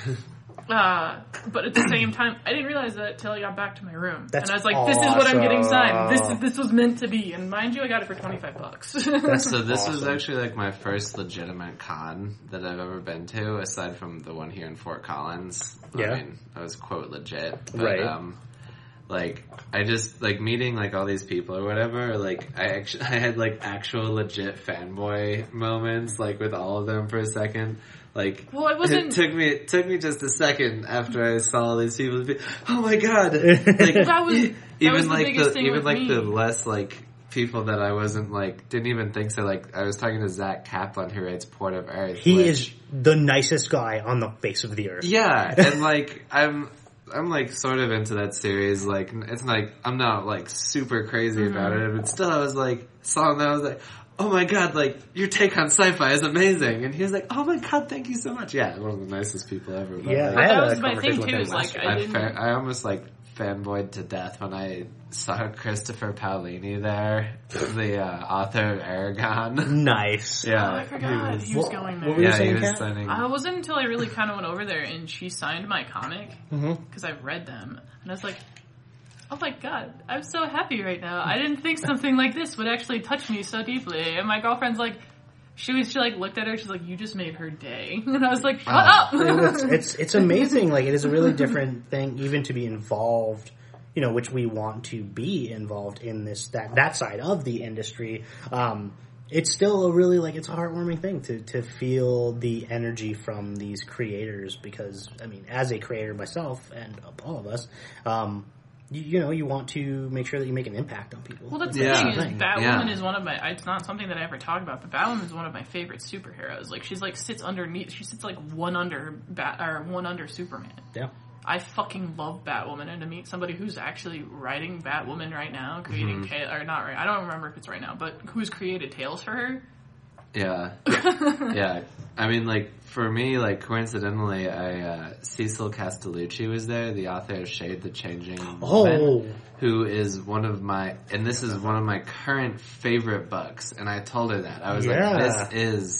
S3: uh, but at the same time, I didn't realize that till I got back to my room.
S1: That's
S3: and I was like, this is what I'm getting signed. This
S1: awesome.
S3: this was meant to be. And mind you, I got it for twenty-five bucks.
S2: So this was
S1: awesome.
S2: actually like my first legitimate con that I've ever been to, aside from the one here in Fort Collins.
S1: Yeah.
S2: I mean, I was quote legit. But,
S1: Right.
S2: um, like, I just, like, meeting, like, all these people or whatever, like, I actually, I had, like, actual legit fanboy moments, like, with all of them for a second. Like,
S3: Well, I wasn't-
S2: it took me, it took me just a second after I saw all these people to be, oh my god! Like,
S3: That was- that
S2: even
S3: was the
S2: like
S3: biggest
S2: the,
S3: thing
S2: even
S3: with
S2: like
S3: me.
S2: the less, like, people that I wasn't, like, didn't even think so. Like, I was talking to Zach Kaplan, who writes Port of Earth.
S1: He
S2: which-
S1: is the nicest guy on the face of the earth.
S2: Yeah, and, like, I'm, I'm, like, sort of into that series. Like, it's like, I'm not, like, super crazy
S3: Mm-hmm.
S2: about it, but still, I was, like, saw him and I was like, oh my god, like, your take on sci-fi is amazing. And he was like, oh my god, thank you so much. Yeah, one of the nicest people ever. But,
S1: Yeah,
S2: like,
S1: I had
S3: that
S1: a
S3: was my
S1: conversation
S3: thing
S1: with
S3: too.
S1: him
S3: Is
S1: last
S3: like
S1: year.
S3: I
S2: I,
S3: didn't.
S2: fa- I almost like fanboyed to death when I saw Christopher Paolini there, the uh, author of Aragon.
S1: Nice.
S2: yeah,
S3: Oh, I forgot he was
S1: What-
S3: going
S1: what
S3: there.
S1: were you
S2: yeah, he
S1: saying,
S2: was
S1: Kat?
S2: signing.
S3: I wasn't until I really kind of went over there and she signed my comic
S1: Mm-hmm.
S3: because I've read them, and I was like, "Oh my god, I'm so happy right now! I didn't think something like this would actually touch me so deeply." And my girlfriend's like, she was she like looked at her, she's like, "You just made her day," and I was like, "Shut
S2: Wow.
S3: up!"
S1: it's, it's it's amazing. Like, it is a really different thing, even to be involved. You know, which we want to be involved in this that that side of the industry. Um, it's still a really like it's a heartwarming thing to to feel the energy from these creators, because I mean, as a creator myself and all of us, um, you, you know, you want to make sure that you make an impact on people.
S3: Well, that's
S2: Yeah.
S3: the thing is
S1: Thing.
S3: Batwoman
S2: Yeah.
S3: is one of my. It's not something that I ever talk about, but Batwoman is one of my favorite superheroes. Like she's like sits underneath. She sits like one under Bat or one under Superman.
S1: Yeah.
S3: I fucking love Batwoman, and to meet somebody who's actually writing Batwoman right now, creating
S2: Mm-hmm.
S3: ta- or not right. I don't remember if it's right now, but who's created tales for her?
S2: Yeah. Yeah. I mean, like, for me, like, coincidentally, I, uh, Cecil Castellucci was there, the author of Shade the Changing
S1: Oh.
S2: Woman, who is one of my, and this is one of my current favorite books, and I told her that. I was
S1: Yeah.
S2: like, this is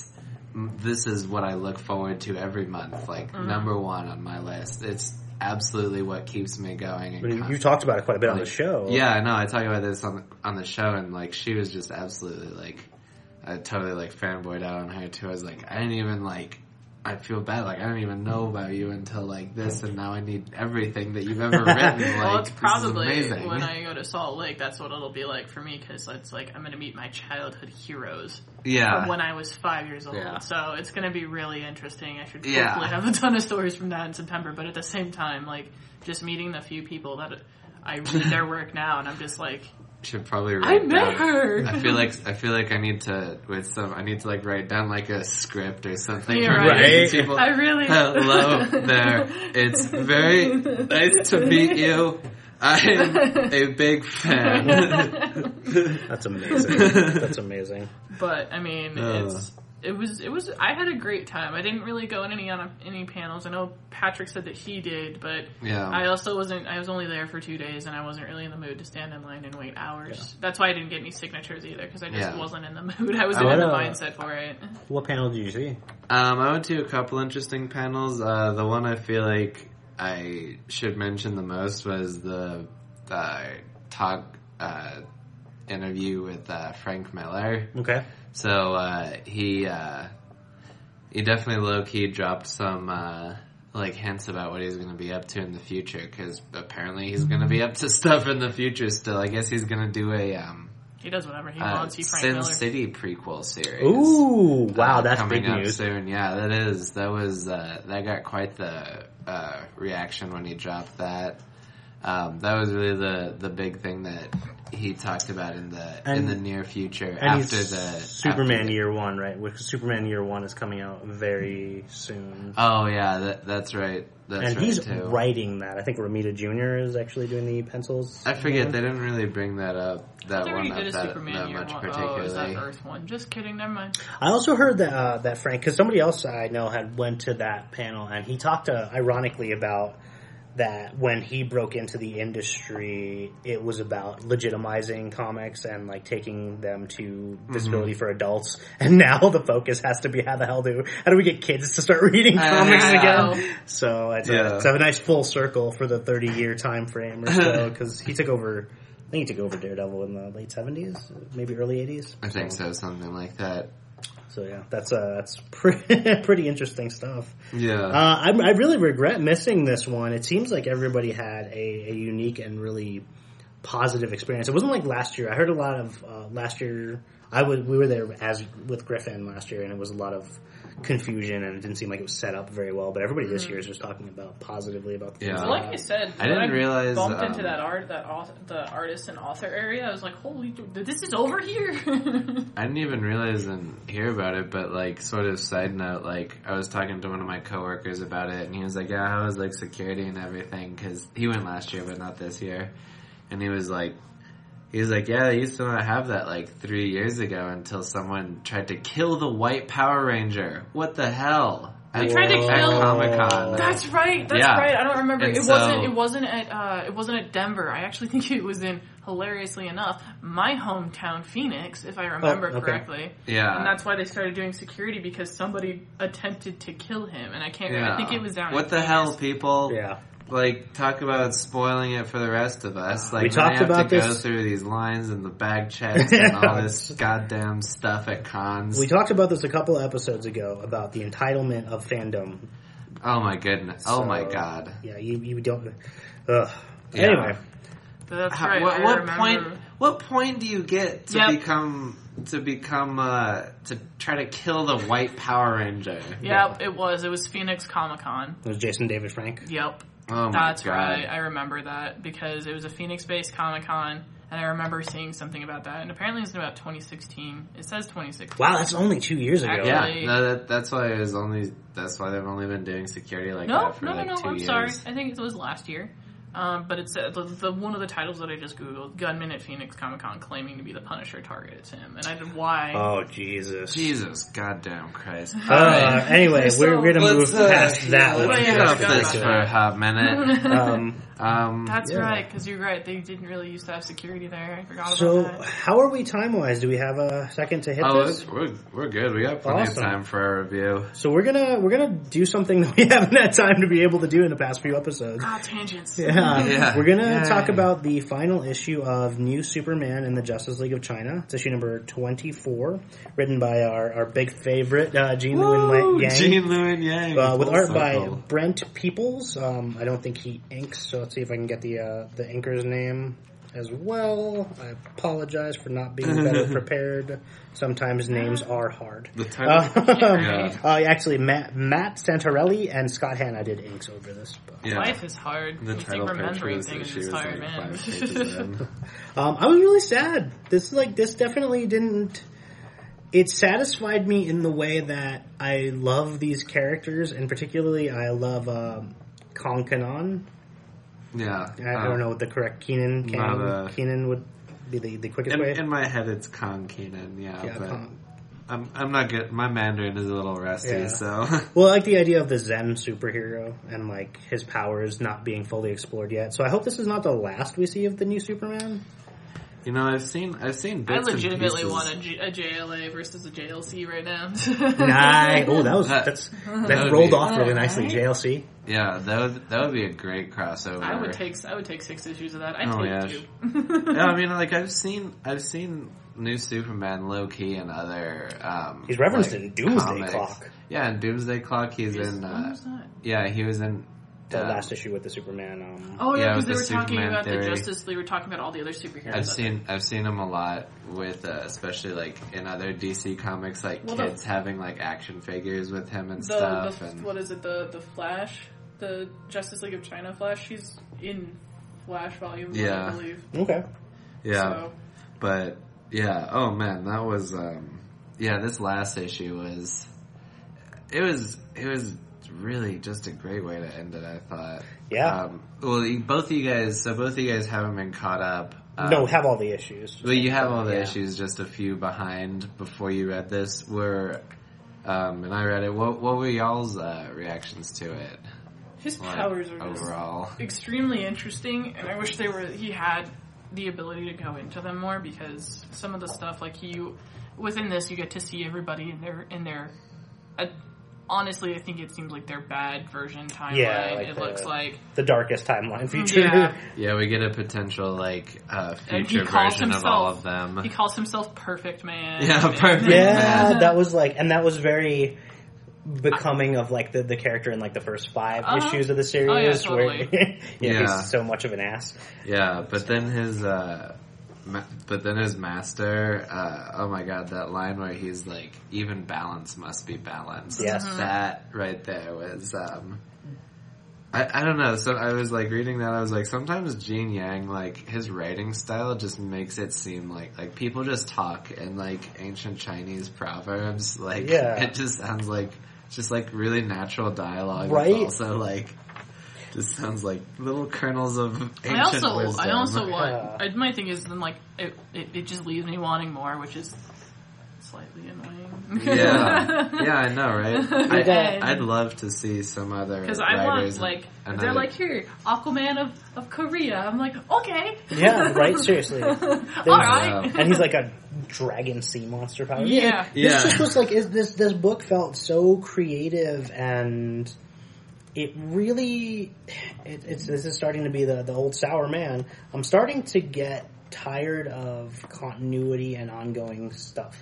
S2: this is what I look forward to every month. Like
S3: Mm-hmm.
S2: number one on my list. It's absolutely what keeps me going. And
S1: I mean,
S2: con-
S1: you talked about it quite a bit on the show.
S2: Yeah, I know. I talk about this on the, on the show, and like she was just absolutely like, I totally like fanboyed out on her too. I was like, I didn't even like. I feel bad. Like I don't even know about you until like this, and now I need everything that you've ever written. Like,
S3: well, it's probably
S2: this is amazing.
S3: when I go to Salt Lake. That's what it'll be like for me because it's like I'm going to meet my childhood heroes
S2: yeah.
S3: from when I was five years old.
S2: Yeah.
S3: So it's going to be really interesting. I should hopefully
S2: Yeah.
S3: have a ton of stories from that in September. But at the same time, like just meeting the few people that I read their work now, and I'm just like.
S2: Should probably
S3: I
S2: write
S3: met
S2: down.
S3: her.
S2: I feel like I feel like I need to with some. I need to like write down like a script or something.
S3: You're
S2: for
S3: right.
S2: these people.
S3: I really.
S2: Hello there. It's very nice to meet you. I'm a big fan.
S1: That's amazing. That's amazing.
S3: But I mean,
S2: Uh.
S3: it's it was it was. I had a great time. I didn't really go on any on any panels. I know Patrick said that he did, but
S2: Yeah.
S3: I also wasn't. I was only there for two days, and I wasn't really in the mood to stand in line and wait hours.
S1: Yeah.
S3: That's why I didn't get any signatures either, because I just
S2: Yeah.
S3: wasn't in the mood. I was
S2: I
S3: in the
S1: wanna-
S3: mindset for it.
S1: What panel did you see?
S2: Um, I went to a couple interesting panels. Uh, the one I feel like I should mention the most was the uh, talk uh, interview with uh, Frank Miller.
S1: Okay.
S2: So uh, he uh, he definitely low key dropped some uh, like hints about what he's going to be up to in the future, because apparently he's going to be up to stuff in the future still. I guess he's going to do a um,
S3: He does whatever he
S2: uh,
S3: wants. He Frank
S2: Sin
S3: Miller.
S2: City prequel series.
S1: Ooh, wow,
S2: uh,
S1: that's
S2: coming
S1: big
S2: up
S1: news.
S2: soon. Yeah, that is. That was uh, that got quite the uh, reaction when he dropped that. Um, that was really the, the big thing that he talked about in the in
S1: And-
S2: the near future
S1: And
S2: after
S1: he's
S2: the
S1: Superman
S2: after the-
S1: Year One, right? Which Superman Year One is coming out very soon.
S2: Oh yeah, that, that's right. That's
S1: and
S2: right
S1: he's
S2: too.
S1: writing that. I think Romita Junior is actually doing the pencils.
S2: I forget they didn't really bring that up. That
S3: They
S2: one
S3: already
S2: up
S3: did a
S2: that,
S3: Superman
S2: that
S3: year
S2: much
S3: one.
S2: particularly.
S3: Oh, is that Earth one? Just kidding. Never mind.
S1: I also heard that uh, that Frank, because somebody else I know had went to that panel, and he talked uh, ironically about that when he broke into the industry, it was about legitimizing comics and like taking them to visibility for adults. And now the focus has to be how the hell do how do we get kids to start reading comics
S3: know.
S1: again? So it's,
S2: Yeah.
S1: a, it's a nice full circle for the thirty year time frame or so, because he took over. I think he took over Daredevil in the late seventies, maybe early eighties.
S2: I think so, something like that.
S1: So yeah, that's uh, that's pretty, pretty interesting stuff.
S2: Yeah.
S1: Uh, I, I really regret missing this one. It seems like everybody had a, a unique and really positive experience. It wasn't like last year. I heard a lot of uh, last year. I was we were there as with Griffin last year, and it was a lot of confusion, and it didn't seem like it was set up very well. But everybody this year is just talking about positively about the
S2: Yeah.
S1: things
S3: So
S1: they
S3: like
S1: had.
S3: I said,
S2: I
S3: when
S2: didn't realize,
S3: bumped
S2: um,
S3: into that art, that author, the artist and author area. I was like, "Holy, dude, this is over here!"
S2: I didn't even realize and hear about it, but like sort of side note, like I was talking to one of my coworkers about it, and he was like, "Yeah, how was like security and everything?" Because he went last year, but not this year. And he was like, he was like, "Yeah, they used to not have that like three years ago until someone tried to kill the White Power Ranger. What the hell?"
S3: They
S2: At-
S3: tried to
S2: at
S3: kill-
S2: Comic-Con.
S3: That's right. That's
S2: Yeah.
S3: right. I don't remember.
S2: And
S3: it
S2: so-
S3: wasn't. It wasn't at. Uh, it wasn't at Denver. I actually think it was in, hilariously enough, my hometown, Phoenix, if I remember
S1: Oh, okay.
S3: correctly.
S2: Yeah.
S3: And that's why they started doing security, because somebody attempted to kill him, and I can't. remember. I think it was down.
S2: What
S3: in
S2: the
S3: Phoenix.
S2: hell, people?
S1: Yeah.
S2: Like, talk about spoiling it for the rest of us. Like,
S1: We
S2: when
S1: talked
S2: they have
S1: about
S2: to go
S1: this-
S2: through these lines and the bag checks and all this goddamn stuff at cons.
S1: We talked about this a couple of episodes ago about the entitlement of fandom.
S2: Oh my goodness. Oh
S1: So,
S2: my god.
S1: Yeah, you you don't. Ugh.
S2: Yeah.
S1: Anyway.
S3: That's
S2: How-
S3: right.
S2: what
S3: I
S2: what
S3: remember.
S2: point? What point do you get to
S3: Yep.
S2: become to become uh, to try to kill the White Power Ranger?
S3: Yep, it was. It was Phoenix Comic Con.
S1: It was Jason David Frank.
S3: Yep.
S2: Oh my
S3: That's
S2: god.
S3: right. I remember that because it was a Phoenix-based Comic Con, and I remember seeing something about that. And apparently, it was about twenty sixteen. It says twenty sixteen.
S1: Wow, that's only two years ago.
S3: Actually-
S2: Yeah,
S3: Really?
S2: no, that, that's why it was only. That's why they've only been doing security like
S3: No,
S2: that for
S3: no,
S2: like
S3: no, no.
S2: two
S3: I'm
S2: years.
S3: sorry. I think it was last year. Um, but it's uh, the, the one of the titles that I just googled: Gunman at Phoenix Comic Con claiming to be the Punisher targeted him, and I did why.
S1: Oh Jesus.
S2: Jesus, goddamn Christ!
S1: Uh, anyway,
S3: So,
S1: we're, we're gonna move
S2: Let's, uh,
S1: past that
S2: yeah,
S1: one.
S2: let's
S3: Yeah,
S2: get off
S3: yeah,
S2: this
S3: yeah.
S2: for a hot minute.
S1: Um,
S2: Um,
S3: That's
S1: Yeah.
S3: right, because you're right. They didn't really used to have security there. I forgot
S1: So,
S3: about that.
S1: how are we time-wise? Do we have a second to hit
S2: oh,
S1: this?
S2: it's, we're we're good. We got plenty
S1: Awesome.
S2: of time for our review.
S1: So we're gonna we're gonna do something that we haven't had time to be able to do in the past few episodes.
S3: Ah, tangents.
S1: Yeah.
S2: Yeah.
S1: We're gonna
S2: Yay.
S1: talk about the final issue of New Superman in the Justice League of China. It's issue number twenty-four, written by our, our big favorite uh, Gene Luen Yang.
S2: Gene Luen Yang.
S1: Uh, with
S2: Full
S1: art by
S2: circle.
S1: Brent Peoples. Um, I don't think he inks, so let's see if I can get the uh, the inker's name as well. I apologize for not being better prepared. Sometimes names are hard.
S2: The title.
S1: Uh,
S2: Yeah.
S1: uh, actually, Matt, Matt Santorelli and Scott Hanna did inks over this book.
S2: Yeah.
S3: Life is hard.
S2: The
S3: I think
S2: title picture
S3: remembering
S2: was that
S3: things
S2: she
S3: is
S2: was
S3: hard,
S2: like
S3: man.
S2: five pages in.
S1: Um, I was really sad. This like this definitely didn't. It satisfied me in the way that I love these characters, and particularly I love um, Kong Kanan.
S2: Yeah.
S1: I, I don't know what the correct Keenan
S2: Not
S1: Kang,
S2: a-
S1: Keenan would be the, the quickest
S2: In,
S1: way.
S2: in my head, it's Kong Keenan. Yeah,
S1: Yeah,
S2: but
S1: Kong.
S2: I'm I'm not good. My Mandarin is a little rusty,
S1: Yeah.
S2: so
S1: Well, I like the idea of the Zen superhero and like his powers not being fully explored yet. So I hope this is not the last we see of the new Superman.
S2: you know I've seen I've seen
S3: I
S2: bits and
S3: legitimately
S2: pieces.
S3: want a, G- a J L A versus a J L C right now.
S1: Nice. Oh, that was
S2: That-
S1: that's
S2: that
S1: that
S2: would
S1: rolled
S2: be-
S1: off really nicely. J L C.
S2: Yeah, that would that would be a great crossover.
S3: I would take I would take six issues of that. I'd
S2: Oh,
S3: take
S2: yeah.
S3: two.
S2: Yeah, I mean, like I've seen I've seen New Superman low key and other. Um,
S1: He's referenced
S2: like,
S1: in Doomsday
S2: comics.
S1: Clock.
S2: Yeah, in Doomsday Clock, he's
S3: Is-
S2: in.
S3: when
S2: Uh,
S3: was that?
S2: yeah, he was in.
S1: The
S2: uh,
S1: last issue with the Superman. Um,
S3: Oh yeah,
S2: Yeah,
S3: because
S2: with
S3: they
S2: the
S3: were talking
S2: Superman
S3: about
S2: theory.
S3: the Justice League. We were talking about all the other superheroes.
S2: I've seen I've seen him a lot with, uh, especially like in other D C comics, like
S3: Well, the-
S2: kids having like action figures with him and
S3: the,
S2: stuff.
S3: the
S2: and
S3: what is it? The the Flash, the Justice League of China Flash. She's in Flash Volume one,
S2: Yeah.
S3: I believe.
S1: okay.
S2: yeah,
S3: So,
S2: but yeah, oh man, that was um, yeah. This last issue was it was it was really just a great way to end it. I thought.
S1: Yeah.
S2: Um, well, you- both of you guys, so both of you guys haven't been caught up. Um,
S1: no, have all the issues.
S2: Well, you have all the
S1: Yeah.
S2: issues, just a few behind before you read this. Were um, and I read it. What what were y'all's uh, reactions to it?
S3: his
S2: Like,
S3: powers are just
S2: overall.
S3: extremely interesting, and I wish they were. He had the ability to go into them more because some of the stuff, like you, within this, you get to see everybody in their in their. Uh, honestly, I think it seems like their bad version timeline.
S1: Yeah, like
S3: it
S1: the-
S3: looks like.
S1: The darkest timeline feature.
S3: Yeah.
S2: Yeah, we get a potential like uh,
S3: And he
S2: future
S3: calls
S2: version of
S3: himself-
S2: all of them.
S3: He calls himself Perfect Man.
S2: Yeah,
S3: And-
S2: Perfect
S1: Yeah,
S2: Man.
S1: that was like, and that was very becoming of like the, the character in like the first five
S3: Uh-huh.
S1: issues of the series,
S3: Oh, yeah,
S1: where
S3: totally.
S1: you know,
S2: Yeah.
S1: he's so much of an ass.
S2: Yeah, but then his, uh, ma- but then his master. Uh, oh my god, that line where he's like, "Even balance must be balanced."
S1: Yes.
S3: Mm-hmm.
S2: That right there was. Um, I, I don't know. So I was like reading that. I was like, sometimes Gene Yang, like his writing style, just makes it seem like like people just talk in like ancient Chinese proverbs. Like
S1: Yeah.
S2: it just sounds like just like really natural dialogue.
S1: Right.
S2: But also like. Just sounds like little kernels of ancient
S3: I also,
S2: wisdom.
S3: I also want.
S1: Yeah.
S3: I, my thing is, then like it, it, it just leaves me wanting more, which is slightly annoying.
S2: yeah, yeah, I know, right? I,
S3: And-
S2: I'd love to see some other
S3: Because I want
S2: writers
S3: like
S2: and
S3: they're
S2: other-
S3: like here Aquaman of, of Korea. I'm like okay.
S1: Yeah, right. Seriously,
S3: All right.
S1: and he's like a dragon sea monster power.
S3: Yeah.
S1: this
S2: Yeah.
S1: just was like is this this book felt so creative and. It really, it, it's this is starting to be the the old sour man. I'm starting to get tired of continuity and ongoing stuff,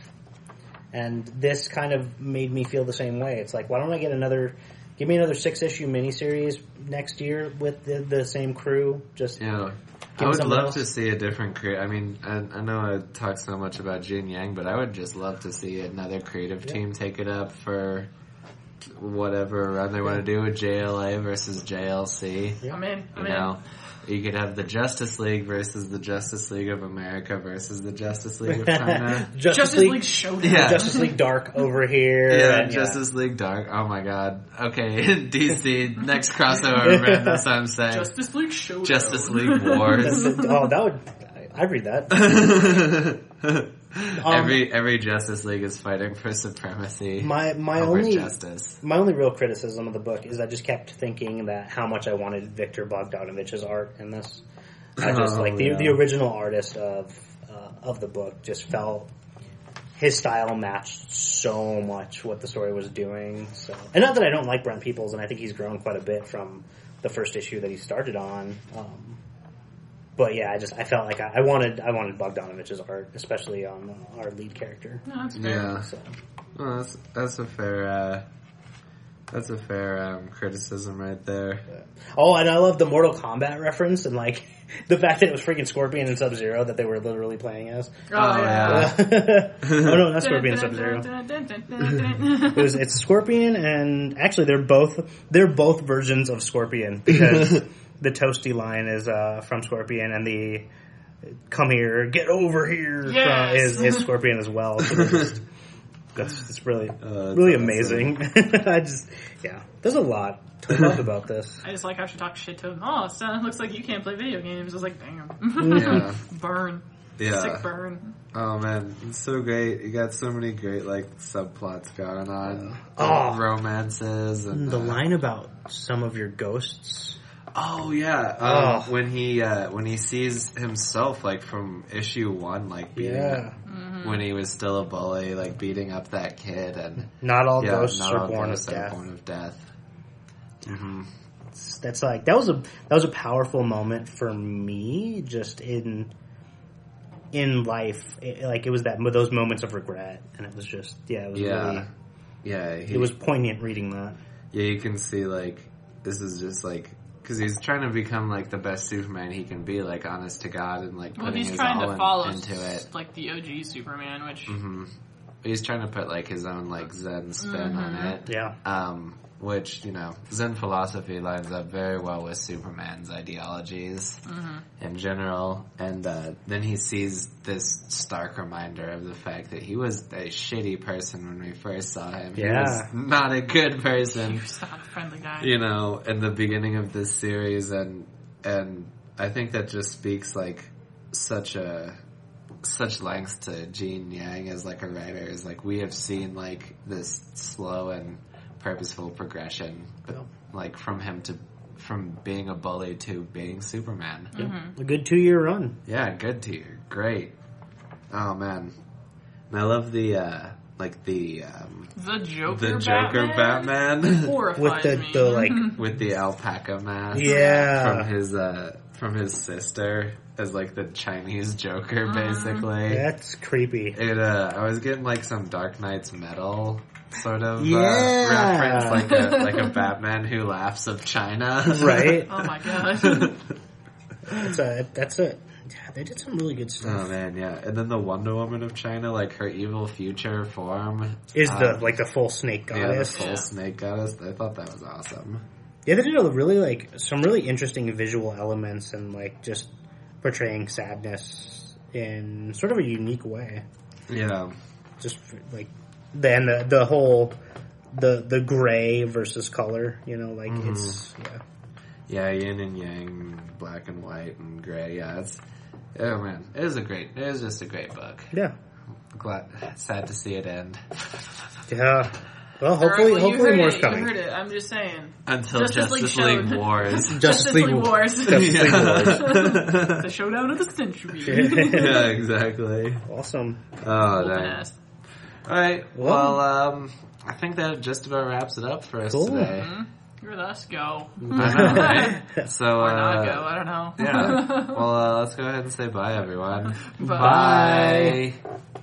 S1: and this kind of made me feel the same way. It's like, why don't I get another? Give me another six issue miniseries next year with the the same crew. Just
S2: Yeah, I
S1: Give me
S2: would
S1: something
S2: love
S1: else.
S2: to see a different creative. I mean, I, I know I talk so much about Jin Yang, but I would just love to see another creative
S1: Yeah.
S2: team take it up for whatever run they want to do with J L A versus J L C.
S1: Yeah.
S3: I'm in.
S2: You
S3: I'm in.
S2: know, you could have the Justice League versus the Justice League of America versus the Justice League of China.
S1: Justice,
S3: Justice
S1: League,
S3: League Showdown.
S2: Yeah.
S1: Justice League Dark over here.
S2: Yeah,
S1: and,
S2: Justice League Dark. Oh my god. Okay, D C, next crossover, man, that's what I'm saying.
S3: Justice League Showdown.
S2: Justice League Wars.
S1: oh, that would. I'd read that.
S2: every every Justice League is fighting for supremacy.
S1: My my
S2: over
S1: only
S2: justice.
S1: my only real criticism of the book is I just kept thinking that how much I wanted Victor Bogdanovich's art in this. I just
S2: Oh,
S1: like the
S2: yeah.
S1: the original artist of uh, of the book just felt his style matched so much what the story was doing. So, and not that I don't like Brent Peoples, and I think he's grown quite a bit from the first issue that he started on. Um, but yeah, I just I felt like I, I wanted I wanted Bogdanovich's art, especially on uh, our lead character.
S3: No, that's fair.
S2: Yeah,
S1: So,
S2: well, that's that's a fair uh, that's a fair um, criticism right there.
S1: oh, and I love the Mortal Kombat reference and like the fact that it was freaking Scorpion and Sub Zero that they were literally playing as.
S3: Oh,
S2: Oh,
S3: yeah.
S2: yeah.
S1: oh no, not Scorpion and Sub Zero. It was it's Scorpion, and actually they're both they're both versions of Scorpion because the Toasty line is uh, from Scorpion, and the "Come here, get over here"
S3: Yes.
S1: from, is, is Scorpion as well. So they're just, that's it's really
S2: Oh, that's
S1: really
S2: awesome.
S1: amazing. I just yeah, there's a lot to love about this.
S3: I just like how she talks shit to him. Oh, son, it looks like you can't play video games. I was like, damn.
S2: Yeah.
S3: Burn.
S2: Yeah.
S3: Sick burn.
S2: Oh man, it's so great. You got so many great like subplots going on.
S1: Oh.
S2: Romances and
S1: The
S2: uh,
S1: line about some of your ghosts.
S2: Oh yeah, um,
S1: Oh.
S2: when he uh, when he sees himself like from issue one, like beating
S1: Yeah,
S2: when he was still a bully, like beating up that kid, and
S1: not all
S2: yeah,
S1: ghosts
S2: not
S1: are
S2: all
S1: born
S2: ghosts
S1: of
S2: are
S1: death.
S2: born of death. hmm
S1: That's like that was a that was a powerful moment for me, just in in life. It, like it was that those moments of regret, and it was just yeah, it was
S2: Yeah,
S1: really
S2: yeah, he,
S1: it was poignant reading that.
S2: yeah. You can see like this is just like because he's trying to become like the best Superman he can be, like honest to God, and like
S3: Well,
S2: putting
S3: he's
S2: his
S3: trying
S2: all
S3: to
S2: in-
S3: follow
S2: into it.
S3: like the O G Superman, which
S2: hmm He's trying to put like his own like Zen spin on
S3: Mhm.
S2: it.
S1: Yeah,
S2: Um, which, you know, Zen philosophy lines up very well with Superman's ideologies
S3: Mhm.
S2: in general. And uh, then he sees this stark reminder of the fact that he was a shitty person when we first saw him. He
S1: Yeah.
S2: was not a good person,
S3: he's not a friendly guy.
S2: you know, in the beginning of this series. And, and I think that just speaks like such a... such lengths to Gene Yang as like a writer is like we have seen like this slow and purposeful progression, but
S1: Yeah.
S2: like from him to from being a bully to being Superman.
S3: Mhm.
S1: a good two year run.
S2: Yeah, good to you. Great. Oh man, and I love the uh like the um
S3: The Joker,
S2: the Joker
S3: Batman,
S2: Batman,
S3: horrifies
S1: With the-
S3: me.
S1: the, like-
S2: with the alpaca mask
S1: Yeah,
S2: from his uh from his sister as like the Chinese Joker
S3: Mhm.
S2: basically.
S1: that's creepy.
S2: It, uh, I was getting like some Dark Knight's Metal sort of
S1: Yeah.
S2: uh, reference, like a like a Batman who laughs of China,
S1: Right?
S3: Oh my god.
S1: That's a that's a yeah, they did some really good stuff.
S2: Oh man, yeah. And then the Wonder Woman of China, like her evil future form,
S1: Is the
S2: um,
S1: like the full snake
S2: yeah, the
S1: goddess?
S2: full
S3: Yeah.
S2: snake goddess. I thought that was awesome.
S1: Yeah, they did a really like some really interesting visual elements and like just portraying sadness in sort of a unique way.
S2: Yeah,
S1: Just for, like then the the whole the the gray versus color, you know, like
S2: Mhm.
S1: it's yeah.
S2: yeah, yin and yang, black and white and gray. Yeah, it's oh man, it is a great. It is just a great book.
S1: Yeah.
S2: Glad, sad to see it end.
S1: Yeah. Well,
S3: All right,
S1: hopefully
S3: well, you
S1: hopefully
S3: heard
S1: more's
S3: it,
S1: coming.
S3: You heard it. I'm just saying.
S2: Until
S3: Justice
S2: Justice,
S3: League
S2: League,
S3: showed.
S2: Wars.
S3: Justice League Wars.
S1: Justice League Wars.
S3: The showdown of the century.
S2: Yeah, exactly.
S1: Awesome.
S2: Oh,
S3: Whooping
S2: dang.
S3: ass.
S2: Alright,
S1: Well-
S2: well, um, I think that just about wraps it up for us
S1: Cool.
S2: today.
S3: Mhm. Let's go.
S2: I know, right? So,
S3: Or
S2: uh,
S3: not go. I don't know.
S2: yeah. Well, uh, let's go ahead and say bye, everyone.
S3: Bye.
S2: Bye.